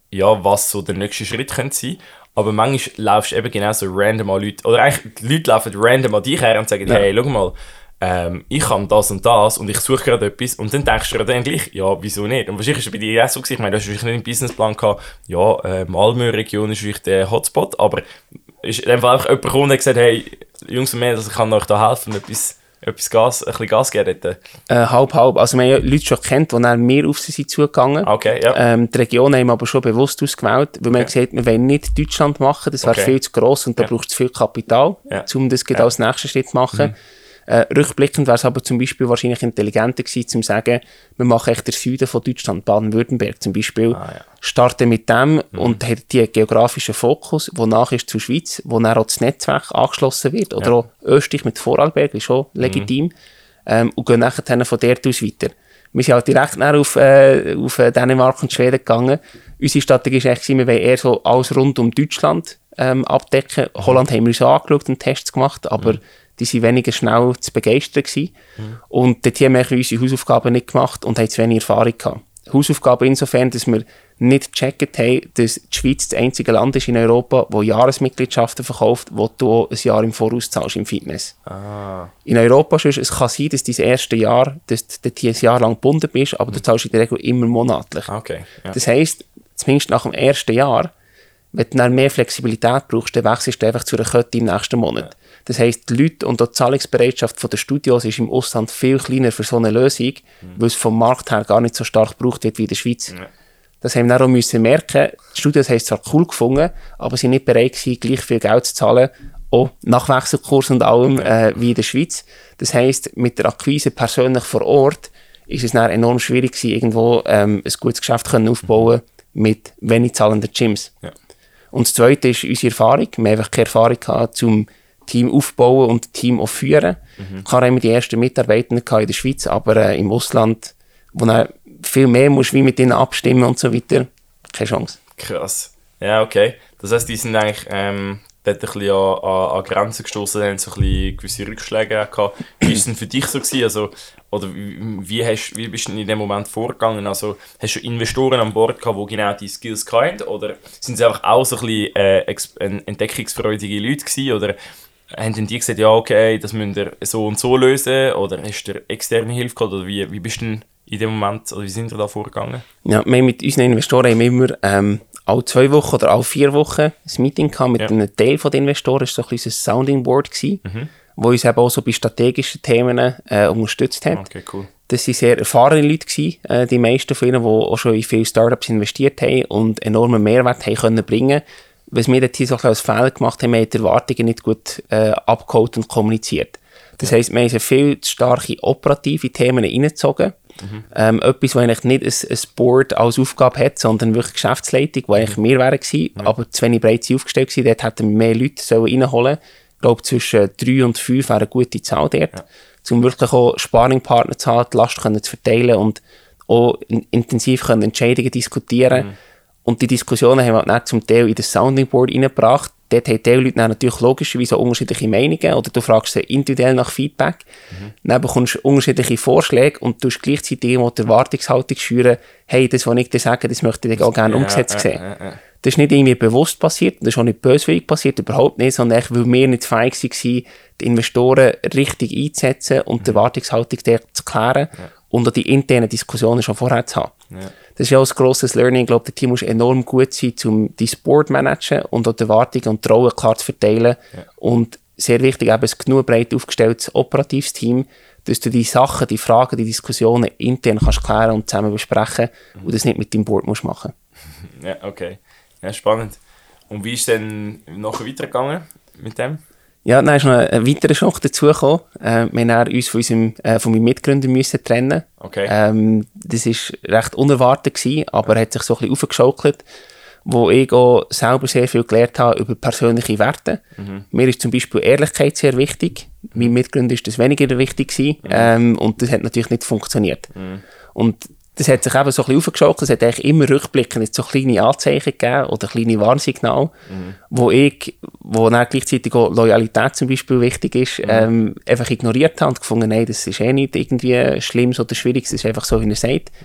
[SPEAKER 1] ja, was so der nächste Schritt könnte sein. Aber manchmal laufst du eben genau so random an Leute, oder eigentlich die Leute laufen random an dich her und sagen, ja. hey, schau mal, ähm, ich kann das und das und ich suche gerade etwas und dann denkst du dir dann gleich, ja, wieso nicht? Und wahrscheinlich ist es bei dir auch so gewesen, ich meine, du hast wahrscheinlich nicht einen Businessplan gehabt, ja, äh, Malmö-Region ist vielleicht der Hotspot, aber ist einfach einfach jemand gekommen und hat gesagt, hey, Jungs und Mädels, ich kann euch da helfen, etwas, etwas Gas, ein bisschen Gas geben dort.
[SPEAKER 2] Äh, halb, halb. Also wir haben ja Leute schon gekannt, die dann mehr auf sie sind zugegangen.
[SPEAKER 1] Okay, ja.
[SPEAKER 2] Ähm, die Region haben wir aber schon bewusst ausgewählt, weil wir
[SPEAKER 1] Okay.
[SPEAKER 2] gesagt haben, wir wollen nicht Deutschland machen, das wäre
[SPEAKER 1] Okay.
[SPEAKER 2] viel zu gross und da
[SPEAKER 1] Ja.
[SPEAKER 2] braucht es viel Kapital,
[SPEAKER 1] Ja.
[SPEAKER 2] um das
[SPEAKER 1] Ja.
[SPEAKER 2] als nächsten Schritt zu machen. Mhm. Äh, rückblickend wäre es aber zum Beispiel wahrscheinlich intelligenter gewesen, zu sagen, wir machen echt den Süden von Deutschland, Baden-Württemberg zum Beispiel,
[SPEAKER 1] Ah, ja.
[SPEAKER 2] starten mit dem mhm. und hat die geografischen Fokus, wonach ist zur Schweiz, wo dann auch das Netzwerk angeschlossen wird, oder
[SPEAKER 1] Ja.
[SPEAKER 2] auch Österreich mit Vorarlberg ist schon legitim, mhm. ähm, und gehen nachher von dort aus weiter. Wir sind halt direkt nach auf, äh, auf Dänemark und Schweden gegangen. Unsere Strategie war echt, wir wollen eher so alles rund um Deutschland ähm, abdecken. Mhm. Holland haben wir uns angeschaut und Tests gemacht, aber mhm. die waren weniger schnell zu begeistern gewesen. Mhm. Und dort haben wir unsere Hausaufgaben nicht gemacht und haben zu wenig Erfahrung gehabt. Hausaufgaben insofern, dass wir nicht gecheckt haben, dass die Schweiz das einzige Land ist in Europa, das Jahresmitgliedschaften verkauft, wo du auch ein Jahr im Voraus zahlst im Fitness.
[SPEAKER 1] Ah.
[SPEAKER 2] In Europa sonst, es kann sein, dass dein erstes Jahr, dass du ein Jahr lang gebunden bist, aber du zahlst in der Regel immer monatlich.
[SPEAKER 1] Okay. Ja.
[SPEAKER 2] Das heisst, zumindest nach dem ersten Jahr, wenn du dann mehr Flexibilität brauchst, dann wechselst du einfach zu einer Kette im nächsten Monat. Ja. Das heisst, die Leute und auch die Zahlungsbereitschaft der Studios ist im Ausland viel kleiner für so eine Lösung, mhm. weil es vom Markt her gar nicht so stark gebraucht wird wie in der Schweiz. Ja. Das haben wir dann auch müssen merken. Die Studios haben es zwar cool gefunden, aber sie sind nicht bereit gewesen, gleich viel Geld zu zahlen, auch nach Wechselkurs und allem, äh, wie in der Schweiz. Das heisst, mit der Akquise persönlich vor Ort ist es dann enorm schwierig gewesen, irgendwo ähm, ein gutes Geschäft können aufbauen mit wenig zahlenden Gyms. Ja. Und das Zweite ist unsere Erfahrung. Wir haben einfach keine Erfahrung gehabt, zum Team aufbauen und Team auch führen. Mhm. Klar haben wir die ersten Mitarbeiter in der Schweiz, aber äh, im Ausland, wo dann viel mehr musst, wie mit ihnen abstimmen und so weiter, keine Chance.
[SPEAKER 1] Krass. Ja, okay. Das heisst, die sind eigentlich ähm, dort ein bisschen an, an, an Grenzen gestoßen, haben so ein bisschen gewisse Rückschläge gehabt. Wie war es denn für dich so gewesen? Also, oder wie, wie, hast, wie bist du in dem Moment vorgegangen? Also, hast du Investoren an Bord gehabt, die genau diese Skills hatten? Oder sind sie einfach auch so ein bisschen äh, entdeckungsfreudige Leute gewesen? Oder haben denn die gesagt, ja, okay, das müsst ihr so und so lösen? Oder hast du externe Hilfe gehabt? Oder wie, wie bist du denn in dem Moment, oder wie sind wir da vorgegangen?
[SPEAKER 2] Ja, wir mit unseren Investoren haben immer ähm, alle zwei Wochen oder alle vier Wochen ein Meeting gehabt mit ja. einem Teil der Investoren. Das war so ein bisschen ein Sounding Board gewesen, mhm. wo uns eben auch so bei strategischen Themen äh, unterstützt hat.
[SPEAKER 1] Okay, cool.
[SPEAKER 2] Das waren sehr erfahrene Leute gewesen, äh, die meisten von ihnen, die auch schon in viele Startups investiert haben und enormen Mehrwert haben können bringen. Was wir dort hier so ein bisschen als Fehler gemacht haben, wir haben die Erwartungen nicht gut äh, abgeholt und kommuniziert. Das ja. heisst, wir haben viel zu starke operative Themen reingezogen. Mhm. Ähm, etwas, das eigentlich nicht ein, ein Board als Aufgabe hat, sondern wirklich Geschäftsleitung, die eigentlich mehr wäre gewesen, mhm. aber zu wenig breit aufgestellt gewesen. Dort hätten wir mehr Leute reinholen sollen. Ich glaube, zwischen drei und fünf wäre eine gute Zahl dort, ja. um wirklich auch Sparringpartner zu haben, die Last können zu verteilen und auch in, intensiv können Entscheidungen diskutieren. Mhm. Und die Diskussionen haben wir dann zum Teil in das Sounding Board reingebracht. Dort haben die Leute natürlich logischerweise auch unterschiedliche Meinungen oder du fragst sie individuell nach Feedback. Mhm. Dann bekommst du unterschiedliche Vorschläge und du gleichzeitig immer die Erwartungshaltung schüren, hey, das, was ich dir sage, das möchte ich auch gerne ja, umgesetzt sehen. Ja, ja, ja. Das ist nicht irgendwie bewusst passiert, das ist auch nicht böswillig passiert, überhaupt nicht, sondern echt, weil wir nicht fähig waren, die Investoren richtig einzusetzen und mhm. die Erwartungshaltung dort zu klären ja. und auch die internen Diskussionen schon vorher zu haben. Ja. Das ist ja auch ein grosses Learning. Ich glaube, der Team muss enorm gut sein, um die Sport zu managen und auch die Erwartungen und die Rollen klar zu verteilen. Ja. Und sehr wichtig, eben ein genug breit aufgestelltes operatives Team, dass du die Sachen, die Fragen, die Diskussionen intern kannst klären und zusammen besprechen mhm. und das nicht mit deinem Board musst machen.
[SPEAKER 1] Ja, okay. Ja, spannend. Und wie ist es dann nachher weitergegangen mit dem?
[SPEAKER 2] Ja, dann ist noch ein weiterer Schock dazugekommen. Äh, wir haben uns von, unserem, äh, von meinem Mitgründer müssen trennen.
[SPEAKER 1] Okay.
[SPEAKER 2] Ähm, das war recht unerwartet gewesen, aber er hat sich so ein bisschen aufgeschaukelt, wo ich auch selber sehr viel gelernt habe über persönliche Werte. Mhm. Mir ist zum Beispiel Ehrlichkeit sehr wichtig. Mhm. Meinem Mitgründer ist das weniger wichtig gewesen, mhm. ähm, und das hat natürlich nicht funktioniert. Mhm. Und das hat sich eben so ein bisschen aufgeschaukelt. Es hat eigentlich immer rückblickend so kleine Anzeichen gegeben oder kleine Warnsignale, mhm. wo ich, wo dann gleichzeitig auch Loyalität zum Beispiel wichtig ist, mhm. ähm, einfach ignoriert habe und gefunden, nein, das ist eh nicht irgendwie Schlimmes oder Schwieriges, das ist einfach so, wie er sagt. Mhm.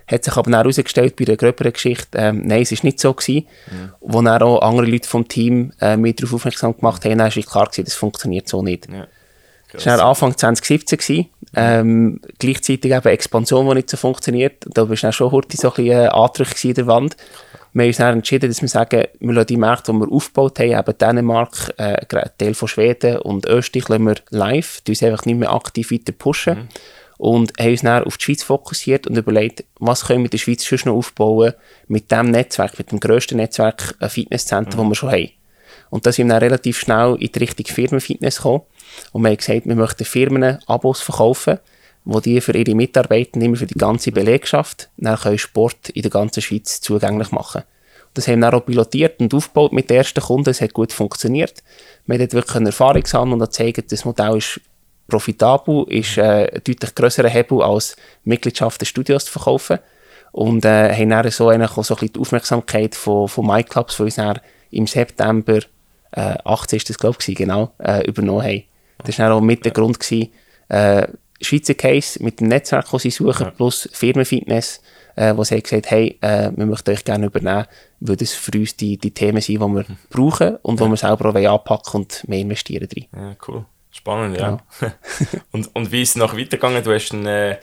[SPEAKER 2] Hat sich aber dann herausgestellt bei der gröberen Geschichte, ähm, nein, es war nicht so gewesen. Mhm. Wo dann auch andere Leute vom Team äh, mir darauf aufmerksam gemacht haben, dann war klar gewesen, das funktioniert so nicht. Ja. Das war Anfang zwanzig siebzehn gewesen. Ähm, gleichzeitig eben Expansion, die nicht so funktioniert. Da war dann schon heute so ein bisschen äh, Andruck in der Wand. Wir haben uns dann entschieden, dass wir sagen, wir lassen die Märkte, die wir aufgebaut haben, eben Dänemark, äh, ein Teil von Schweden und Österreich, lassen wir live, die uns einfach nicht mehr aktiv weiter pushen. Mhm. Und haben uns dann auf die Schweiz fokussiert und überlegt, was können wir in der Schweiz schon noch aufbauen mit dem Netzwerk, mit dem grössten Netzwerk äh, Fitnesscenter, mhm. das wir schon haben. Und da sind wir dann relativ schnell in die Richtung Firmenfitness gekommen. Und wir haben gesagt, wir möchten Firmen Abos verkaufen, wo die für ihre Mitarbeiter, nicht mehr für die ganze Belegschaft, dann können Sport in der ganzen Schweiz zugänglich machen. Das haben wir dann auch pilotiert und aufgebaut mit den ersten Kunden. Es hat gut funktioniert. Wir haben wirklich eine Erfahrung sammeln und zeigen, das Modell ist profitabel, ist äh, ein deutlich grösserer Hebel als Mitgliedschaft der Studios zu verkaufen. Und äh, haben dann so, auch so ein bisschen die Aufmerksamkeit von, von MyClubs, von uns dann im September äh, achtzehn ist das, glaube ich, genau, äh, übernommen haben. Das war dann auch mit der Grund gewesen, äh, Schweizer Case mit dem Netzwerk, das sie suchen, ja. plus Firmenfitness, äh, wo sie gesagt haben, hey, äh, wir möchten euch gerne übernehmen, weil das für uns die, die Themen sind, die wir mhm. brauchen und ja. wo wir selber auch anpacken und mehr investieren drin.
[SPEAKER 1] Ja, cool. Spannend, ja. Genau. und, und wie ist es nachher weitergegangen? Du hast dann, äh,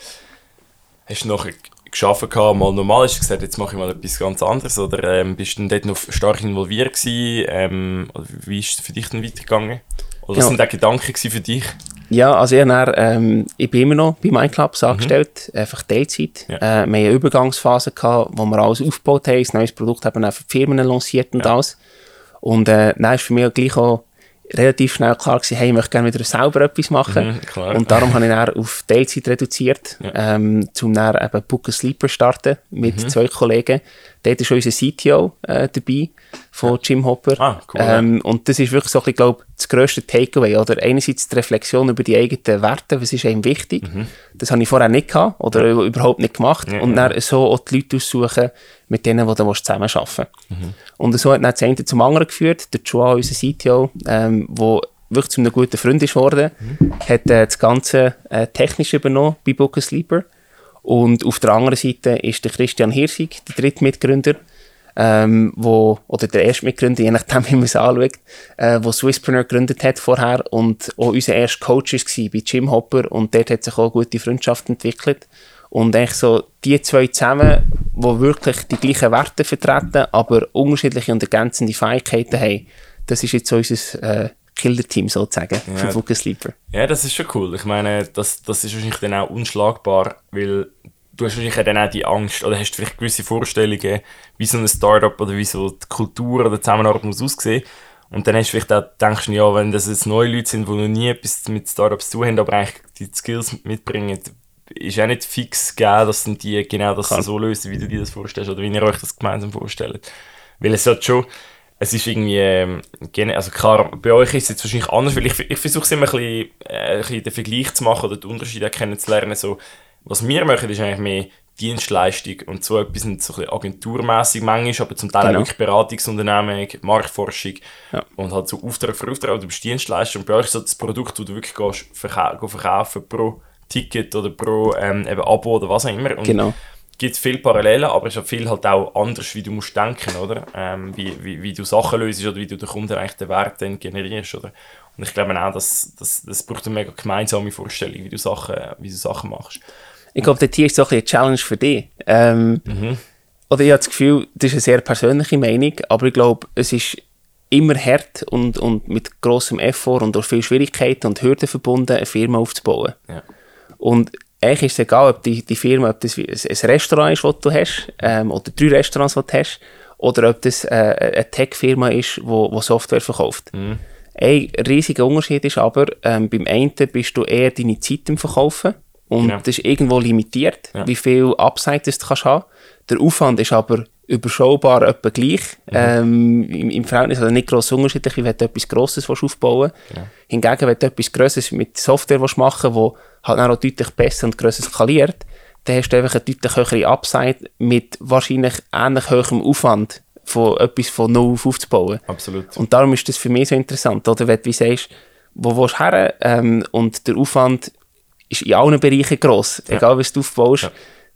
[SPEAKER 1] hast nachher geschaffen gehabt, mal normal hast du gesagt, jetzt mache ich mal etwas ganz anderes, oder ähm, bist du dann dort noch stark involviert gewesen? Ähm, oder wie ist es für dich dann weitergegangen? Oder was ja. sind da Gedanken für dich?
[SPEAKER 2] Ja, also ich, dann, ähm, ich bin immer noch bei MyClubs angestellt, mhm. einfach Teilzeit. Ja. Äh, wir hatten eine Übergangsphase gehabt, wo wir alles aufgebaut haben, ein neues Produkt haben auch für die Firmen lanciert und ja. alles. Und äh, dann ist für mich gleich auch relativ schnell klar gewesen, hey, ich möchte gerne wieder selber etwas machen. Mhm, und darum habe ich dann auf Teilzeit reduziert, ja. ähm, um dann eben Book a Sleeper starten mit mhm. zwei Kollegen. Dort ist unser C T O äh, dabei, von Jim Hopper. Ah, cool, ähm, ja. Und das ist wirklich so, ich glaube, das grösste Takeaway. Oder einerseits die Reflexion über die eigenen Werte, was ist einem wichtig. Mhm. Das habe ich vorher nicht gehabt oder ja. überhaupt nicht gemacht. Ja, und dann ja. so auch die Leute aussuchen, mit denen, die du zusammenarbeiten willst. Mhm. Und so hat dann das eine zum anderen geführt. Der Joao, unser C T O, ähm, wo wirklich zu einem guten Freund ist worden, mhm. hat äh, das Ganze äh, technisch übernommen bei Book a Sleeper. Und auf der anderen Seite ist der Christian Hirsig, der dritte Mitgründer, ähm, wo, oder der erste Mitgründer, je nachdem, wie man es anschaut, äh, wo Swisspreneur gegründet hat vorher und auch unser erster Coach war bei Jim Hopper und dort hat sich auch eine gute Freundschaft entwickelt. Und eigentlich so die zwei zusammen, die wirklich die gleichen Werte vertreten, aber unterschiedliche und ergänzende Fähigkeiten haben, das ist jetzt so unser äh, Killer-Team sozusagen, ja, für Book a Sleeper.
[SPEAKER 1] Ja, das ist schon cool. Ich meine, das, das ist wahrscheinlich dann auch unschlagbar, weil du hast wahrscheinlich dann auch die Angst, oder hast vielleicht gewisse Vorstellungen, wie so ein Startup oder wie so die Kultur oder die Zusammenarbeit muss aussehen. Und dann hast du vielleicht auch, denkst du, ja, wenn das jetzt neue Leute sind, die noch nie etwas mit Startups zu tun haben, aber eigentlich die Skills mitbringen, ist auch nicht fix gegeben, dass die genau das so lösen, wie du dir das vorstellst oder wie ihr euch das gemeinsam vorstellt. Weil es hat schon, es ist irgendwie, ähm, also klar, bei euch ist es jetzt wahrscheinlich anders, weil ich, ich versuche es immer ein bisschen, äh, ein bisschen den Vergleich zu machen oder den Unterschied kennenzulernen. So, was wir machen, ist eigentlich mehr Dienstleistung und so etwas sind so ein bisschen agenturmässig manchmal, aber zum Teil genau. auch wirklich Beratungsunternehmen, Marktforschung ja. und halt so Auftrag für Auftrag. Du bist Dienstleister und bei euch ist so das Produkt, das du wirklich gehst, verkau- verkaufen pro Ticket oder pro ähm, eben Abo oder was auch immer. Und
[SPEAKER 2] genau.
[SPEAKER 1] Es gibt viele Parallelen, aber es ist viel halt auch anders, wie du musst denken, oder? Ähm, wie, wie, wie du Sachen löst oder wie du den Kunden eigentlich den Wert dann generierst, oder? Und ich glaube auch, dass, dass, das braucht eine mega gemeinsame Vorstellung, wie du Sachen, wie du Sachen machst.
[SPEAKER 2] Ich glaube, das hier ist so ein bisschen eine Challenge für dich. Ähm, mhm. Oder ich habe das Gefühl, das ist eine sehr persönliche Meinung, aber ich glaube, es ist immer hart und, und mit grossem Effort und durch viele Schwierigkeiten und Hürden verbunden, eine Firma aufzubauen. Ja. Und eigentlich ist es egal, ob die, die Firma, ob das ein Restaurant ist, das du hast, ähm, oder drei Restaurants, die du hast, oder ob das äh, eine Tech-Firma ist, die Software verkauft. Mhm. Ein riesiger Unterschied ist aber, ähm, beim einen bist du eher deine Zeit im Verkaufen und genau. das ist irgendwo limitiert, ja. wie viel Upside du kannst haben. Der Aufwand ist aber überschaubar etwa gleich, mhm. ähm, im, im Verhältnis, also nicht gross unterschiedlich, wie wenn du etwas Grosses aufbauen willst. Genau. Hingegen, wenn du etwas Grosses mit Software machen willst, die halt auch deutlich besser und grösser skaliert, dann hast du einfach eine deutlich höhere Upside mit wahrscheinlich ähnlich hohem Aufwand, von etwas von null auf aufzubauen.
[SPEAKER 1] Absolut.
[SPEAKER 2] Und darum ist das für mich so interessant, oder? Wenn du wie sagst, wo willst du her? Ähm, und der Aufwand ist in allen Bereichen gross, ja. egal was du aufbaust. Ja.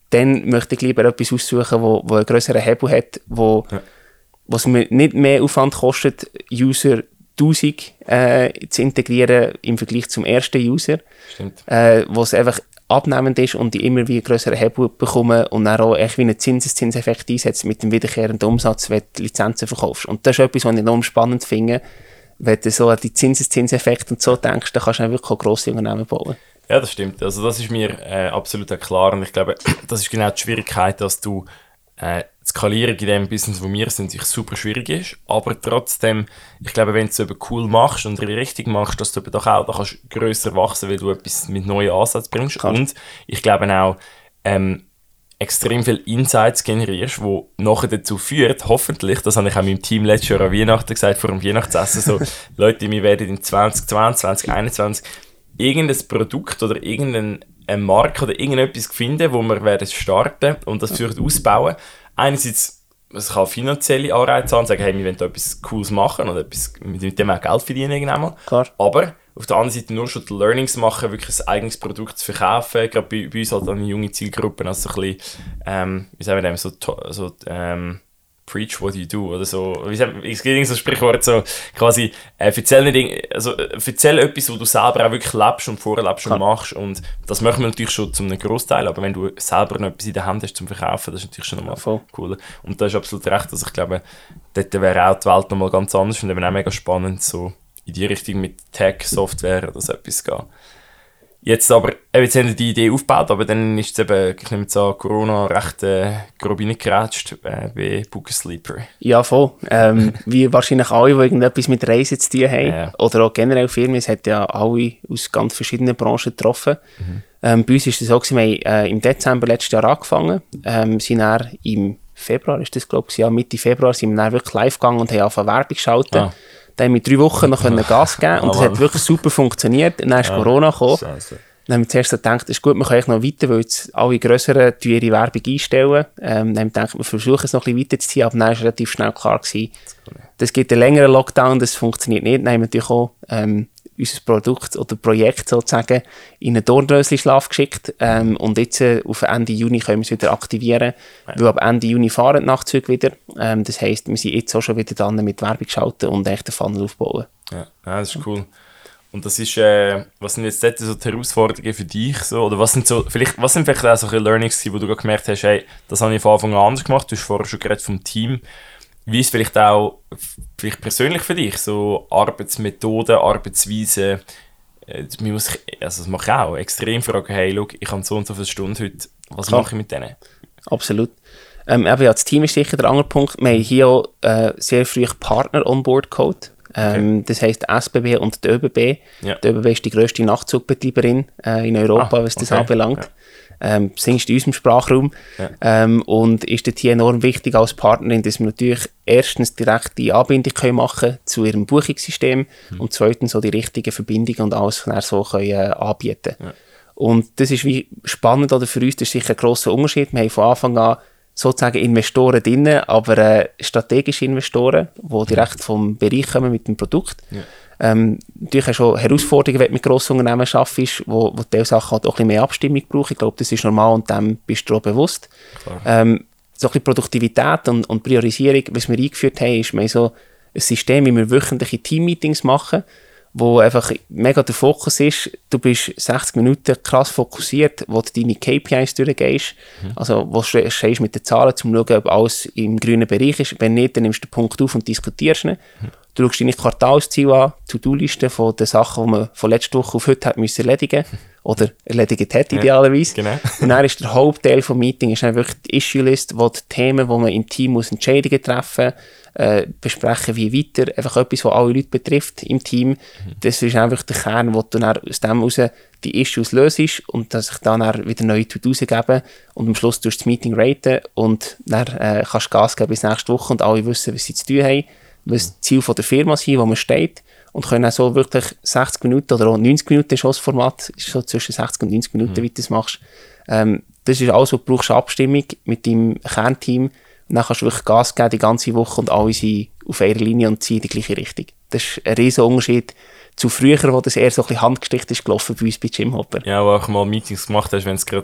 [SPEAKER 2] dann möchte ich lieber etwas aussuchen, wo, wo einen grösseren Hebel hat, wo, ja. was mir nicht mehr Aufwand kostet, User tausend äh, zu integrieren im Vergleich zum ersten User.
[SPEAKER 1] Stimmt.
[SPEAKER 2] Äh, wo es einfach abnehmend ist und ich immer wie einen grösseren Hebel bekomme und dann auch echt wie einen Zinseszinseffekt einsetzt mit dem wiederkehrenden Umsatz, wenn du Lizenzen verkaufst. Und das ist etwas, was ich enorm spannend finde. Wenn du so an die Zinseszinseffekte und so denkst, dann kannst du wirklich auch grosse Unternehmen bauen.
[SPEAKER 1] Ja, das stimmt. Also das ist mir äh, absolut klar und ich glaube, das ist genau die Schwierigkeit, dass du äh, die Skalierung in dem Business, wo wir sind, sich super schwierig ist, aber trotzdem, ich glaube, wenn du es eben cool machst und richtig machst, dass du eben doch auch da kannst grösser wachsen, weil du etwas mit neuen Ansätzen bringst. Klar. Und ich glaube auch, ähm, extrem viele Insights generierst, die nachher dazu führt, hoffentlich, das habe ich auch meinem Team letztes Jahr an Weihnachten gesagt, vor dem Weihnachtsessen, so, Leute, wir werden in zwanzig zwanzig, zwanzig einundzwanzig irgendein Produkt oder irgendeine Marke oder irgendetwas finden, wo wir werden starten und das für ausbauen. Einerseits, es kann finanzielle Anreize haben, sagen, hey, wir wollen da etwas Cooles machen oder etwas, mit dem auch Geld verdienen irgendwann.
[SPEAKER 2] Klar.
[SPEAKER 1] Aber auf der anderen Seite nur schon die Learnings machen, wirklich ein eigenes Produkt zu verkaufen. Gerade bei, bei uns halt eine junge Zielgruppe, also so ein bisschen, ähm, wie sagen wir dem, so, so ähm, preach what you do, oder so, wie sagen wir, es gibt so ein Sprichwort, so quasi, äh, erzähl nicht, also erzähl etwas, wo du selber auch wirklich lebst und vorlebst und machst, und das machen wir natürlich schon zu einem Großteil, aber wenn du selber noch etwas in der Hand hast zum Verkaufen, das ist natürlich schon nochmal ja, cool. Und da ist absolut recht, also ich glaube, dort wäre auch die Welt nochmal ganz anders und eben auch mega spannend, so in die Richtung mit Tech, Software oder so etwas gehen. Jetzt aber, jetzt haben wir die Idee aufgebaut, aber dann ist es eben, ich nehme jetzt an, Corona recht äh, grob reingeratscht äh, bei Book a Sleeper.
[SPEAKER 2] Ja, voll. Ähm, wie wahrscheinlich alle, die irgendetwas mit Reisen zu tun haben, ja. Oder auch generell Firmen, es hat ja alle aus ganz verschiedenen Branchen getroffen. Mhm. Ähm, bei uns war es so, wir haben äh, im Dezember letztes Jahr angefangen, ähm, sind dann im Februar, ist das glaube ich, ja, Mitte Februar, sind wir dann wirklich live gegangen und haben angefangen Werbung geschaltet. Ah. Dann haben wir drei Wochen noch Gas geben und das hat wirklich super funktioniert. Dann ist ja, Corona gekommen. Scheiße. Dann haben wir zuerst so gedacht, es ist gut, wir können noch weiter, weil jetzt alle Grösseren ihre Werbung einstellen. Ähm, dann haben wir gedacht, wir versuchen es noch ein bisschen weiterzuziehen, aber dann war relativ schnell klar gewesen, das gibt einen längeren Lockdown, das funktioniert nicht. Dann haben wir natürlich auch ähm, unser Produkt oder Projekt sozusagen in einen Dornröschen-Schlaf geschickt. Ähm, und jetzt äh, auf Ende Juni können wir es wieder aktivieren, ja. Weil ab Ende Juni fahren die Nachtzüge wieder. Ähm, das heisst, wir sind jetzt auch schon wieder dran mit Werbung schalten und echt den Funnel aufbauen.
[SPEAKER 1] Ja, ja, das ist cool. Und das ist, äh, was sind jetzt dort so die Herausforderungen für dich? So? Oder was sind, so, vielleicht, was sind vielleicht auch so Learnings, wo du gemerkt hast, hey, das habe ich von Anfang an anders gemacht, du hast vorher schon geredet vom Team. Wie ist vielleicht auch vielleicht persönlich für dich, so Arbeitsmethoden, Arbeitsweise, äh, muss ich, also das mache ich auch, extrem fragen, hey, look, ich habe so und so viele Stunden heute, was Klar. mache ich mit denen?
[SPEAKER 2] Absolut. Ähm, eben, ja, das Team ist sicher der andere Punkt. Wir haben hier auch äh, sehr früh Partner on board geholt. Ähm, okay. Das heisst S B B und die ÖBB. Ja. Die ÖBB ist die grösste Nachtzugbetreiberin äh, in Europa, ah, was das okay. anbelangt. Ja. Ähm, singst in unserem Sprachraum. Ja. Ähm, und ist dort hier enorm wichtig als Partnerin, dass wir natürlich erstens direkt die Anbindung können machen zu ihrem Buchungssystem mhm. und zweitens so die richtigen Verbindungen und alles von so können, äh, anbieten. Ja. Und das ist wie spannend oder für uns, das ist sicher ein grosser Unterschied. Wir haben von Anfang an sozusagen Investoren drin, aber äh, strategische Investoren, die direkt vom Bereich kommen mit dem Produkt. Ja. Ähm, natürlich hast du auch Herausforderungen, wenn du mit grossen Unternehmen arbeitest, wo, wo diese Sachen halt auch ein bisschen mehr Abstimmung brauchen. Ich glaube, das ist normal und dem bist du auch bewusst. Ähm, so ein bisschen Produktivität und, und Priorisierung, was wir eingeführt haben, ist mehr so ein System, wie wir wöchentliche Teammeetings machen, wo einfach mega der Fokus ist, du bist sechzig Minuten krass fokussiert, wo du deine K P Is durchgehst, mhm. also wo du stehst mit den Zahlen, um zu schauen, ob alles im grünen Bereich ist. Wenn nicht, dann nimmst du den Punkt auf und diskutierst ihn. Mhm. Du schaust deine Quartalsziele an, To-Do-Liste von den Sachen, die man von letzter Woche auf heute hat müssen erledigen oder erledigt hat idealerweise. Ja, genau. Und dann ist der Hauptteil des Meetings ist dann wirklich die Issue-List, wo die Themen, wo man im Team muss Entscheidungen treffen muss, äh, besprechen, wie weiter, einfach etwas, was alle Leute betrifft im Team. Mhm. Das ist einfach der Kern, wo du dann aus dem heraus die Issues löst und dass sich dann, dann wieder neue To-Dos geben und am Schluss tust du das Meeting raten und dann äh, kannst du Gas geben bis nächste Woche und alle wissen, was sie zu tun haben, was das Ziel von der Firma sind, wo man steht und können auch so wirklich sechzig Minuten oder auch neunzig Minuten ist das Format, ist so zwischen sechzig und neunzig Minuten, mhm. wie du das machst. Ähm, das ist alles, was du brauchst, Abstimmung mit deinem Kernteam. Und dann kannst du wirklich Gas geben die ganze Woche und alle sind auf einer Linie und ziehen in die gleiche Richtung. Das ist ein riesen Unterschied zu früher, wo das eher so ein bisschen handgesticht ist gelaufen bei uns bei Gymhopper.
[SPEAKER 1] Ja, wo auch mal Meetings gemacht hast, wenn es gerade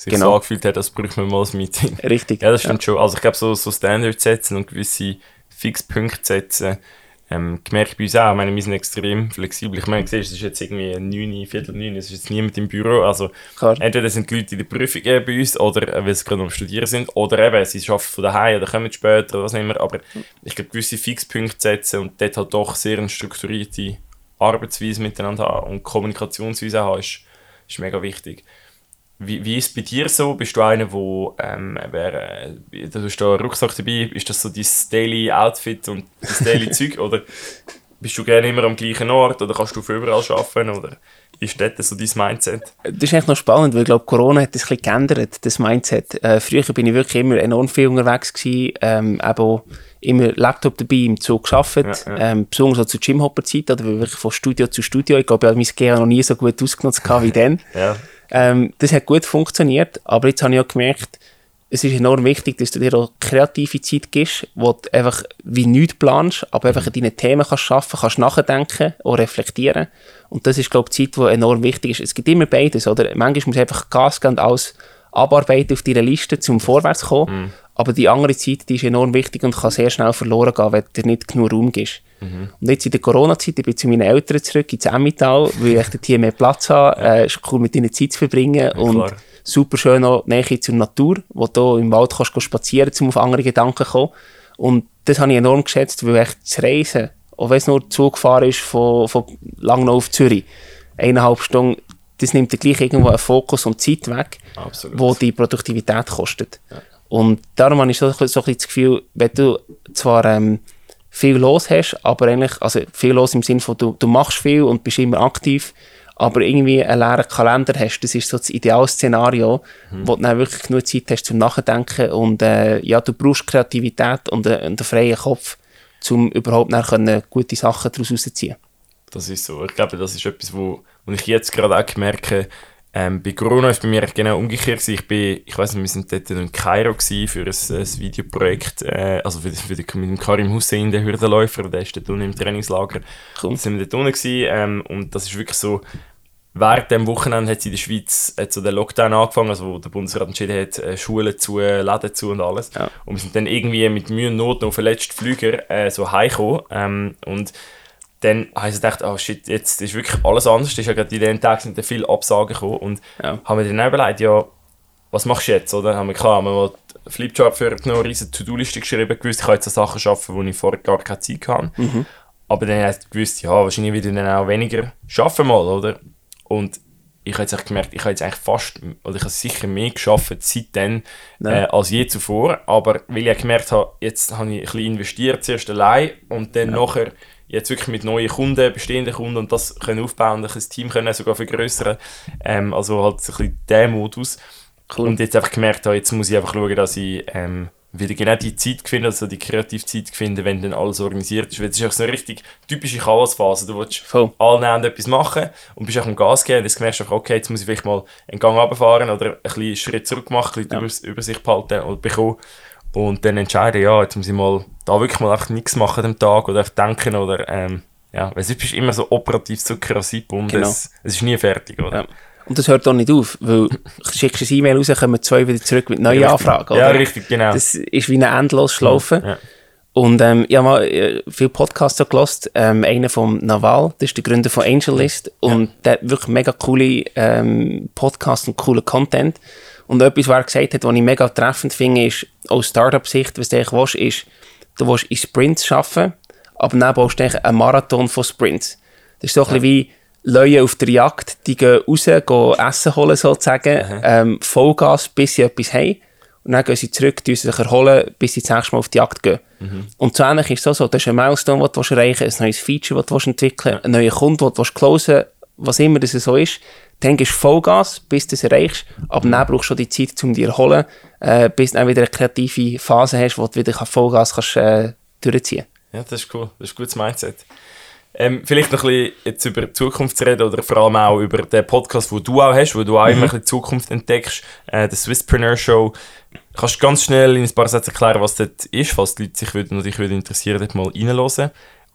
[SPEAKER 1] sich
[SPEAKER 2] genau.
[SPEAKER 1] so angefühlt hat, als bräuchte man mal ein Meeting.
[SPEAKER 2] Richtig.
[SPEAKER 1] Ja, das stimmt
[SPEAKER 2] ja.
[SPEAKER 1] schon. Also ich glaube, so, so Standards setzen und gewisse Fixpunkte setzen, ähm, gemerkt bei uns auch. Ich meine, wir sind extrem flexibel. Ich meine, siehst, es ist jetzt irgendwie neun, Viertel neun, es ist jetzt niemand im Büro. Also
[SPEAKER 2] Klar.
[SPEAKER 1] entweder sind die Leute in der Prüfung äh, bei uns, oder äh, weil sie gerade am Studieren sind, oder eben, sie arbeiten von daheim oder kommen später oder was auch immer. Aber ich glaube, gewisse Fixpunkte setzen und dort halt doch sehr eine strukturierte Arbeitsweise miteinander haben und Kommunikationsweise haben, ist, ist mega wichtig. Wie, wie ist es bei dir so? Bist du einer, der, ähm, wer, äh, du hast da einen Rucksack dabei, ist das so dein Daily Outfit und dein Daily Zeug, oder bist du gerne immer am gleichen Ort, oder kannst du von überall arbeiten, oder ist das so dein Mindset?
[SPEAKER 2] Das ist echt noch spannend, weil ich glaube, Corona hat das ein bisschen geändert, das Mindset. Äh, früher bin ich wirklich immer enorm viel unterwegs gewesen, ähm, eben immer Laptop dabei, im Zug gearbeitet, ja, ja. Ähm, besonders so zur Gymhopper-Zeit, oder wirklich von Studio zu Studio. Ich glaube, ich habe mein G E A noch nie so gut ausgenutzt wie dann.
[SPEAKER 1] Ja.
[SPEAKER 2] Ähm, das hat gut funktioniert, aber jetzt habe ich auch gemerkt, es ist enorm wichtig, dass du dir auch kreative Zeit gibst, wo du einfach wie nichts planst, aber einfach an deinen Themen kannst arbeiten, kannst nachdenken und reflektieren. Und das ist, glaube ich, die Zeit, die enorm wichtig ist. Es gibt immer beides, oder? Manchmal musst du einfach Gas geben und alles abarbeiten auf deiner Liste, um vorwärts zu kommen. Mhm. Aber die andere Zeit, die ist enorm wichtig und kann sehr schnell verloren gehen, wenn du dir nicht genug Raum gibst. Mhm. Und jetzt in der Corona-Zeit, ich bin zu meinen Eltern zurück ins Emmental, weil ich hier mehr Platz habe. Ja. Äh, ist cool, mit ihnen Zeit zu verbringen. Ja, und klar. Super schön auch Nähe zur Natur, wo du im Wald kannst spazieren kannst, um auf andere Gedanken zu kommen. Und das habe ich enorm geschätzt, weil echt das Reisen, auch wenn es nur Zug gefahren ist von, von Langnau auf Zürich, eineinhalb Stunden, das nimmt dir gleich irgendwo einen Fokus und Zeit weg, Absolut. Wo die Produktivität kostet. Ja. Und darum habe ich so, so ein bisschen das Gefühl, wenn du zwar ähm, viel los hast, aber eigentlich, also viel los im Sinne von, du, du machst viel und bist immer aktiv, aber irgendwie einen leeren Kalender hast, das ist so das Idealszenario, mhm. wo du dann wirklich genug Zeit hast zum Nachdenken und äh, ja, du brauchst Kreativität und, äh, und einen freien Kopf, um überhaupt dann können, gute Sachen daraus rauszuziehen. Das
[SPEAKER 1] ist so. Ich glaube, das ist etwas, wo, wo ich jetzt gerade auch merke, ähm, bei Corona war es bei mir genau umgekehrt. Ich bin, ich weiss nicht, wir waren dort in Kairo für ein, ein Videoprojekt, äh, also für, für die, mit dem Karim Hussein, der Hürdenläufer, der ist dort unten im Trainingslager. Cool. Da sind wir dort unten gewesen, ähm, und das ist wirklich so, während dem Wochenende hat es in der Schweiz hat so der Lockdown angefangen, also wo der Bundesrat entschieden hat, äh, Schulen zu, Läden zu und alles. Ja. Und wir sind dann irgendwie mit Mühe und Not noch auf den letzten Flüger äh, so heimgekommen. Ähm, und dann habe ich gedacht, oh shit, jetzt ist wirklich alles anders. Es ist ja gerade in den Tagen sind viele Absagen gekommen. Und ja. haben wir dann auch überlegt, ja, was machst du jetzt? Oder? Haben wir, klar, haben wir mal Flipchart für eine riesige To-Do-Liste geschrieben, gewusst, ich kann jetzt Sachen arbeiten, wo ich vorher gar keine Zeit hatte. Mhm. Aber dann habe ich gewusst, ja, wahrscheinlich wieder dann auch weniger arbeiten mal, oder? Und ich habe jetzt echt gemerkt, ich habe jetzt eigentlich fast, oder ich habe sicher mehr geschafft seitdem äh, als je zuvor. Aber weil ich gemerkt habe, jetzt habe ich ein bisschen investiert, zuerst allein und dann ja. nachher jetzt wirklich mit neuen Kunden, bestehenden Kunden und das können aufbauen, ein Team können sogar vergrößern. Ähm, also halt ein bisschen der Modus. Cool. Und jetzt einfach gemerkt habe, jetzt muss ich einfach schauen, dass ich ähm, wieder genau die Zeit finde, also die kreative Zeit finde, wenn dann alles organisiert ist. Weil das ist auch so eine richtig typische Chaosphase. Du willst alle etwas machen und bist auch am Gas gehen und jetzt merkst du einfach, okay, jetzt muss ich vielleicht mal einen Gang runterfahren oder ein bisschen Schritt zurück machen, ein bisschen ja. Übersicht behalten oder bekommen. Und dann entscheiden, ja, jetzt muss ich mal da wirklich mal einfach nichts machen am Tag oder einfach denken oder, ähm, ja, weil sonst bist du immer so operativ so krass eingebunden, genau. es, es ist nie fertig, oder? Ja. Und das hört auch nicht auf, weil schickst du ein E-Mail raus, kommen zwei wieder zurück mit neuen ja, Anfragen, oder? Ja, richtig, genau. Das ist wie eine Endlosschlaufe. Ja. Und ähm, ich habe mal viele Podcasts gehört, ähm, einer von Naval, das ist der Gründer von AngelList, und ja. der hat wirklich mega coole ähm, Podcasts und coolen Content. Und etwas, was er gesagt hat, was ich mega treffend finde, ist, aus Startup-Sicht, was du eigentlich willst, ist, du willst in Sprints arbeiten, aber dann baust du einen Marathon von Sprints. Das ist so ja. ein bisschen wie Leute auf der Jagd, die gehen raus, gehen Essen holen sozusagen, ähm, Vollgas, bis sie etwas haben. Und dann gehen sie zurück, die sich erholen, bis sie das nächste Mal auf die Jagd gehen. Mhm. Und so ähnlich ist es auch so, das ist ein Milestone, den du erreichen willst, ein neues Feature, das du entwickeln willst, ein neuer Kunde, den du closen willst, was immer das so ist. Dann gehst du Vollgas, bis du es erreichst, aber dann brauchst du schon die Zeit, um dich zu erholen, äh, bis du dann wieder eine kreative Phase hast, wo du wieder Vollgas kannst, äh, durchziehen kannst. Ja, das ist cool, das ist ein gutes Mindset. Ähm, vielleicht noch ein bisschen jetzt über die Zukunft zu reden oder vor allem auch über den Podcast, den du auch hast, wo du auch mhm. immer ein bisschen die Zukunft entdeckst, äh, der Swisspreneur Show. Kannst du ganz schnell in ein paar Sätzen erklären, was das ist, falls die Leute sich würden, oder dich würden interessieren, dort mal reinhören.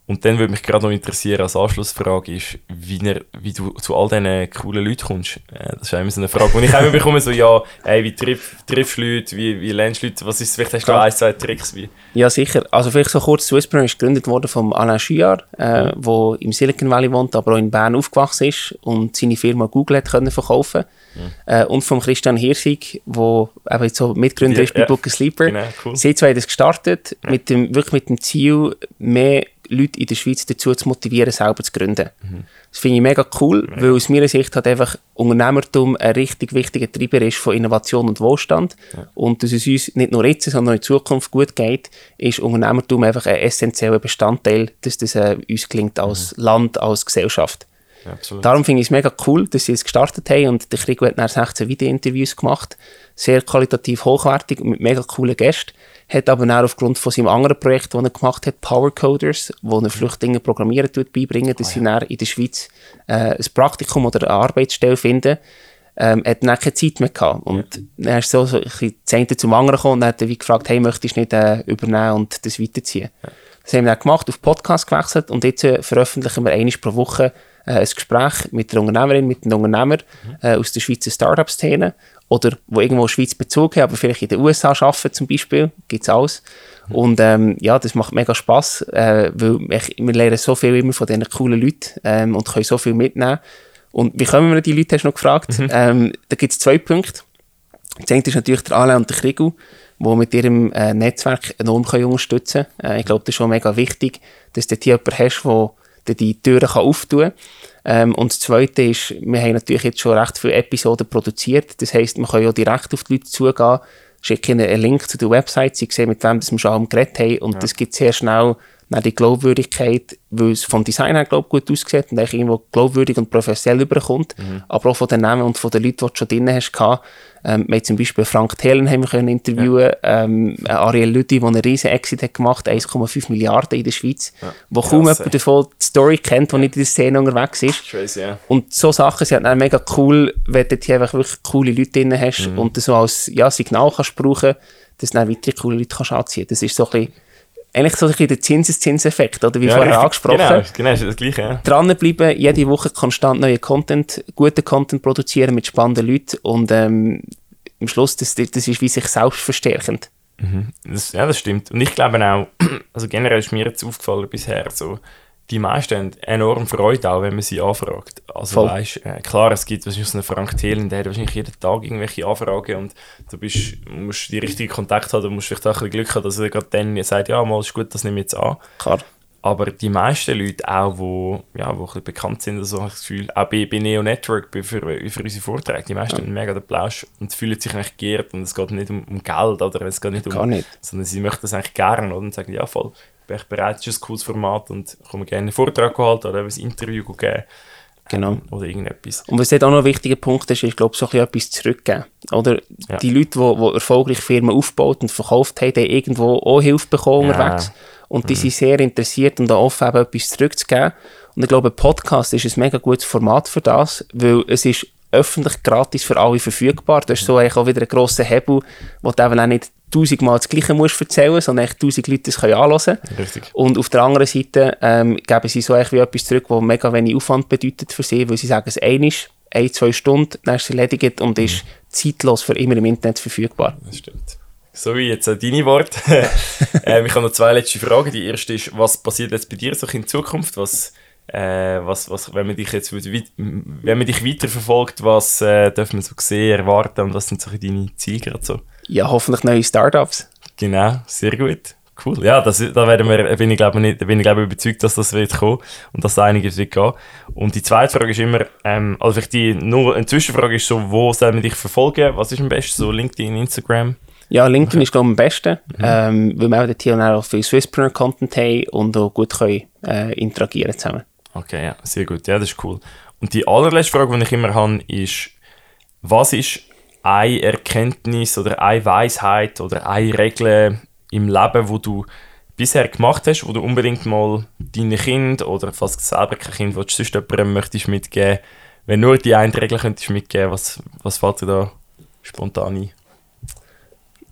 [SPEAKER 1] Und dann würde mich gerade noch interessieren, als Anschlussfrage ist, wie, er, wie du zu all diesen coolen Leuten kommst. Äh, das ist immer so eine Frage, wo ich immer bekomme, so, ja, hey, wie triff, triffst du Leute, wie, wie lernst du Leute, was ist, vielleicht hast du da ein, zwei Tricks? Wie?
[SPEAKER 2] Ja, sicher. Also vielleicht so kurz, Swisspreneur ist gegründet worden von Alain Chouillard, äh, der im Silicon Valley wohnt, aber auch in Bern aufgewachsen ist und seine Firma Google hat können verkaufen. Mhm. Äh, und von Christian Hirsig, der eben jetzt so Mitgründer ja, ist bei ja. Book a Sleeper. Genau, cool. Sie zwei haben das gestartet, ja. mit dem, wirklich mit dem Ziel, mehr Leute in der Schweiz dazu zu motivieren, selber zu gründen. Mhm. Das finde ich mega cool, ja. weil aus meiner Sicht halt einfach Unternehmertum ein richtig wichtiger Treiber ist von Innovation und Wohlstand. Ja. Und dass es uns nicht nur jetzt, sondern auch in Zukunft gut geht, ist Unternehmertum einfach ein essentieller Bestandteil, dass das äh, uns gelingt als mhm. Land, als Gesellschaft. Ja, darum finde ich es mega cool, dass sie es gestartet haben und der Krigo hat dann sechzehn Video-Interviews gemacht, sehr qualitativ hochwertig und mit mega coolen Gästen. Hat aber auch aufgrund von seinem anderen Projekt, das er gemacht hat, Power Coders, wo er Flüchtlinge Programmieren beibringen, dass oh, ja. sie dann in der Schweiz äh, ein Praktikum oder eine Arbeitsstelle finden, ähm, hat dann keine Zeit mehr gehabt. Und ja. dann ist so, so ein Zehnte zum anderen gekommen und dann hat er wie gefragt, hey, möchtest du nicht äh, übernehmen und das weiterziehen? Ja. Das haben wir dann gemacht, auf Podcast gewechselt und jetzt äh, veröffentlichen wir einmal pro Woche äh, ein Gespräch mit der Unternehmerin, mit dem Unternehmer mhm. äh, aus der Schweizer Startup-Szene oder wo irgendwo Schweiz Bezug haben, aber vielleicht in den U S A arbeiten zum Beispiel, gibt es alles. Mhm. Und ähm, ja, das macht mega Spass, äh, weil ich, wir lernen so viel immer von diesen coolen Leuten ähm, und können so viel mitnehmen. Und wie kommen wir an die Leute, hast du noch gefragt? Mhm. Ähm, da gibt es zwei Punkte. Das eine ist natürlich der Alain und der Krigo, die mit ihrem äh, Netzwerk enorm können unterstützen können. Äh, ich glaube, das ist schon mega wichtig, dass du hier jemanden hast, der die Türen kann auftun kann. Ähm, und das Zweite ist, wir haben natürlich jetzt schon recht viele Episoden produziert. Das heisst, wir können ja direkt auf die Leute zugehen, schicken ihnen einen Link zu der Website, sie sehen, mit wem wir schon geredet haben. Und ja. das gibt sehr schnell die Glaubwürdigkeit, weil es vom Design her glaub, gut aussieht und eigentlich irgendwo glaubwürdig und professionell überkommt. Mhm. Aber auch von den Namen und von den Leuten, die du schon drin hast. Ähm, wir haben zum Beispiel Frank Thelen haben wir können interviewen, ja. ähm, Ariel Lüthi, der einen riesen Exit hat gemacht, eins Komma fünf Milliarden in der Schweiz, ja. wo kaum Krass, jemand davon die Story kennt, der nicht in der Szene unterwegs ist.
[SPEAKER 1] Weiss, ja.
[SPEAKER 2] Und so Sachen sind dann mega cool, wenn du hier einfach wirklich coole Leute drin hast mhm. und das so als ja, Signal kannst brauchen, dass du dann weitere coole Leute kannst anziehen. Das ist so ein bisschen eigentlich so ein bisschen der Zinseszinseffekt, oder wie ja, vorher angesprochen.
[SPEAKER 1] Genau, genau, ist das Gleiche. Ja.
[SPEAKER 2] Dranbleiben, jede Woche konstant neuen Content, guten Content produzieren mit spannenden Leuten und ähm, am Schluss, das, das ist wie sich selbst verstärkend.
[SPEAKER 1] Mhm. Das, ja, das stimmt. Und ich glaube auch, also generell ist mir jetzt aufgefallen bisher, so, die meisten haben enorm Freude, auch wenn man sie anfragt. Also weißt, äh, klar, es gibt wahrscheinlich so einen Frank Thelen, der hat wahrscheinlich jeden Tag irgendwelche Anfragen und du bist, musst die richtigen Kontakte haben, du musst vielleicht auch ein bisschen Glück haben, dass er gerade dann sagt, ja, mal ist gut, das nehme ich jetzt an.
[SPEAKER 2] Klar.
[SPEAKER 1] Aber die meisten Leute auch, die ja, wo ein bisschen bekannt sind, also habe ich das Gefühl, auch bei, bei Neo Network, bei, für, für unsere Vorträge, die meisten ja. haben mega den Plausch und fühlen sich eigentlich geehrt und es geht nicht um, um Geld oder es geht nicht um,
[SPEAKER 2] Gar nicht.
[SPEAKER 1] sondern sie möchten das eigentlich gerne und sagen, ja voll, bin ich bereit, das ist ein cooles Format und ich komme gerne einen Vortrag halten oder ein Interview geben.
[SPEAKER 2] Genau.
[SPEAKER 1] Oder irgendetwas.
[SPEAKER 2] Und was dort auch noch ein wichtiger Punkt ist, ist, glaube ich, so ein etwas zurückgeben. Oder ja. die Leute, die, die erfolgreich Firmen aufgebaut und verkauft haben, haben irgendwo auch Hilfe bekommen ja. unterwegs. Und die mhm. sind sehr interessiert und da offen eben etwas zurückzugeben. Und ich glaube, ein Podcast ist ein mega gutes Format für das, weil es ist öffentlich gratis für alle verfügbar. Das ist so eigentlich auch wieder ein grosser Hebel, wo du eben auch nicht tausendmal das Gleiche musst erzählen, sondern echt tausend Leute das können anhören.
[SPEAKER 1] Richtig.
[SPEAKER 2] Und auf der anderen Seite ähm, geben sie so eigentlich wie etwas zurück, was mega wenig Aufwand bedeutet für sie, weil sie sagen, es einmal, ein, zwei Stunden, dann ist es erledigt und mhm. ist zeitlos für immer im Internet verfügbar.
[SPEAKER 1] Das stimmt. So wie jetzt äh, deine Worte. ähm, ich habe noch zwei letzte Fragen. Die erste ist, was passiert jetzt bei dir so in Zukunft? Was, äh, was, was, wenn man dich jetzt wenn man dich weiterverfolgt, was äh, darf man so sehen, erwarten und was sind so deine Ziele gerade so?
[SPEAKER 2] Ja, hoffentlich neue Startups.
[SPEAKER 1] Genau, sehr gut. Cool. Ja, das, da werden wir, bin ich glaube nicht, bin ich glaube überzeugt, dass das wird kommen und dass einiges wird gehen. Und die zweite Frage ist immer, ähm, also vielleicht die, nur eine Zwischenfrage ist so, wo soll man dich verfolgen? Was ist am besten? So LinkedIn, Instagram?
[SPEAKER 2] Ja, LinkedIn okay. ist glaube ich am besten, mhm. ähm, weil wir auch hier auch viel Swisspreneur-Content haben und auch gut können, äh, interagieren zusammen.
[SPEAKER 1] Okay, ja, sehr gut. Ja, das ist cool. Und die allerletzte Frage, die ich immer habe, ist, was ist eine Erkenntnis oder eine Weisheit oder eine Regel im Leben, wo du bisher gemacht hast, wo du unbedingt mal deinen Kind oder falls du selber kein Kind willst, sonst jemandem möchtest mitgeben, wenn nur die eine Regel könntest mitgeben, was, was fällt dir da spontan ein?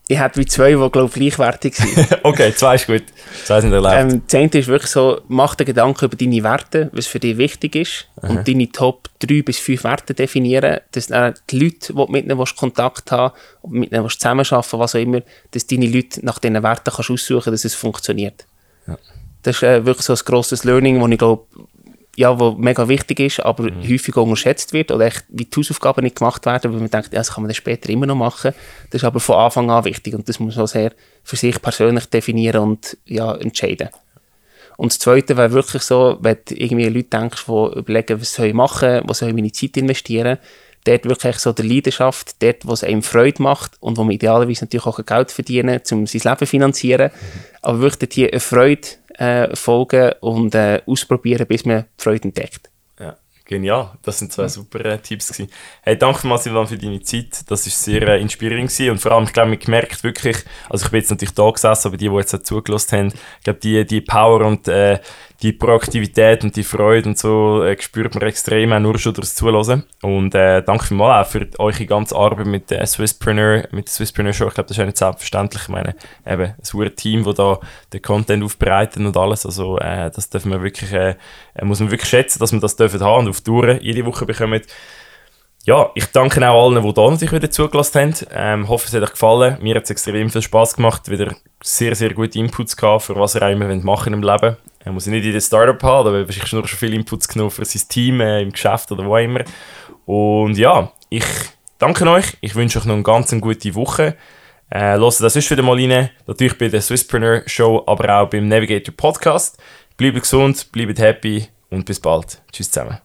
[SPEAKER 2] Ich hätte wie zwei, die, glaube ich, gleichwertig sind.
[SPEAKER 1] Okay, zwei ist gut. Zwei sind erlebt.
[SPEAKER 2] Ähm, das eine ist wirklich so, mach dir Gedanken über deine Werte, was für dich wichtig ist. Aha. Und deine Top drei bis fünf Werte definieren. Dass äh, die Leute, die du mit ihnen Kontakt haben willst, mit ihnen zusammenarbeiten, was auch immer, dass deine Leute nach diesen Werten kannst aussuchen kannst, dass es funktioniert. Ja. Das ist äh, wirklich so ein grosses Learning, das ich glaube, ja, wo mega wichtig ist, aber mhm. häufig unterschätzt wird oder echt wie die Hausaufgaben nicht gemacht werden, weil man denkt, ja, das kann man dann später immer noch machen. Das ist aber von Anfang an wichtig und das muss man sehr für sich persönlich definieren und ja, entscheiden. Und das Zweite wäre wirklich so, wenn du irgendwie Leute denkst, die überlegen, was soll ich machen, wo soll ich meine Zeit investieren, dort wirklich so der Leidenschaft, dort, wo es einem Freude macht und wo man idealerweise natürlich auch Geld verdienen kann, um sein Leben zu finanzieren, mhm. aber wirklich hier eine Freude Äh, folgen und äh, ausprobieren, bis man die Freude entdeckt.
[SPEAKER 1] Ja, genial. Das sind zwei ja. super äh, Tipps gewesen. Hey, danke mal, Silvan, für deine Zeit. Das war sehr äh, inspirierend gewesen. Und vor allem, ich glaube, man gemerkt wirklich, also ich bin jetzt natürlich da gesessen, aber die, die jetzt zugelassen haben, ich glaube, die, die Power und äh, die Proaktivität und die Freude und so äh, spürt man extrem, auch nur schon durch das Zuhören. Und äh, danke vielmals auch für eure ganze Arbeit mit der Swisspreneur, mit der Swisspreneur Show. Ich glaube, das ist ja nicht selbstverständlich. Ich meine, eben, ein super Team, das da den Content aufbereitet und alles. Also, äh, das dürfen wir wirklich, äh, muss man wirklich schätzen, dass wir das dürfen haben und auf Touren jede Woche bekommen. Ja, ich danke auch allen, die da natürlich wieder zugelassen haben. Ähm, hoffe, es hat euch gefallen. Mir hat es extrem viel Spass gemacht. Wieder sehr, sehr gute Inputs gehabt, für was ihr auch immer machen im Leben. Er muss nicht in der Startup haben, aber wahrscheinlich schon viele Inputs genommen für sein Team, äh, im Geschäft oder wo immer. Und ja, ich danke euch. Ich wünsche euch noch eine ganz eine gute Woche. Äh, hört das sonst wieder mal rein. Natürlich bei der Swisspreneur Show, aber auch beim Navigator Podcast. Bleibt gesund, bleibt happy und bis bald. Tschüss zusammen.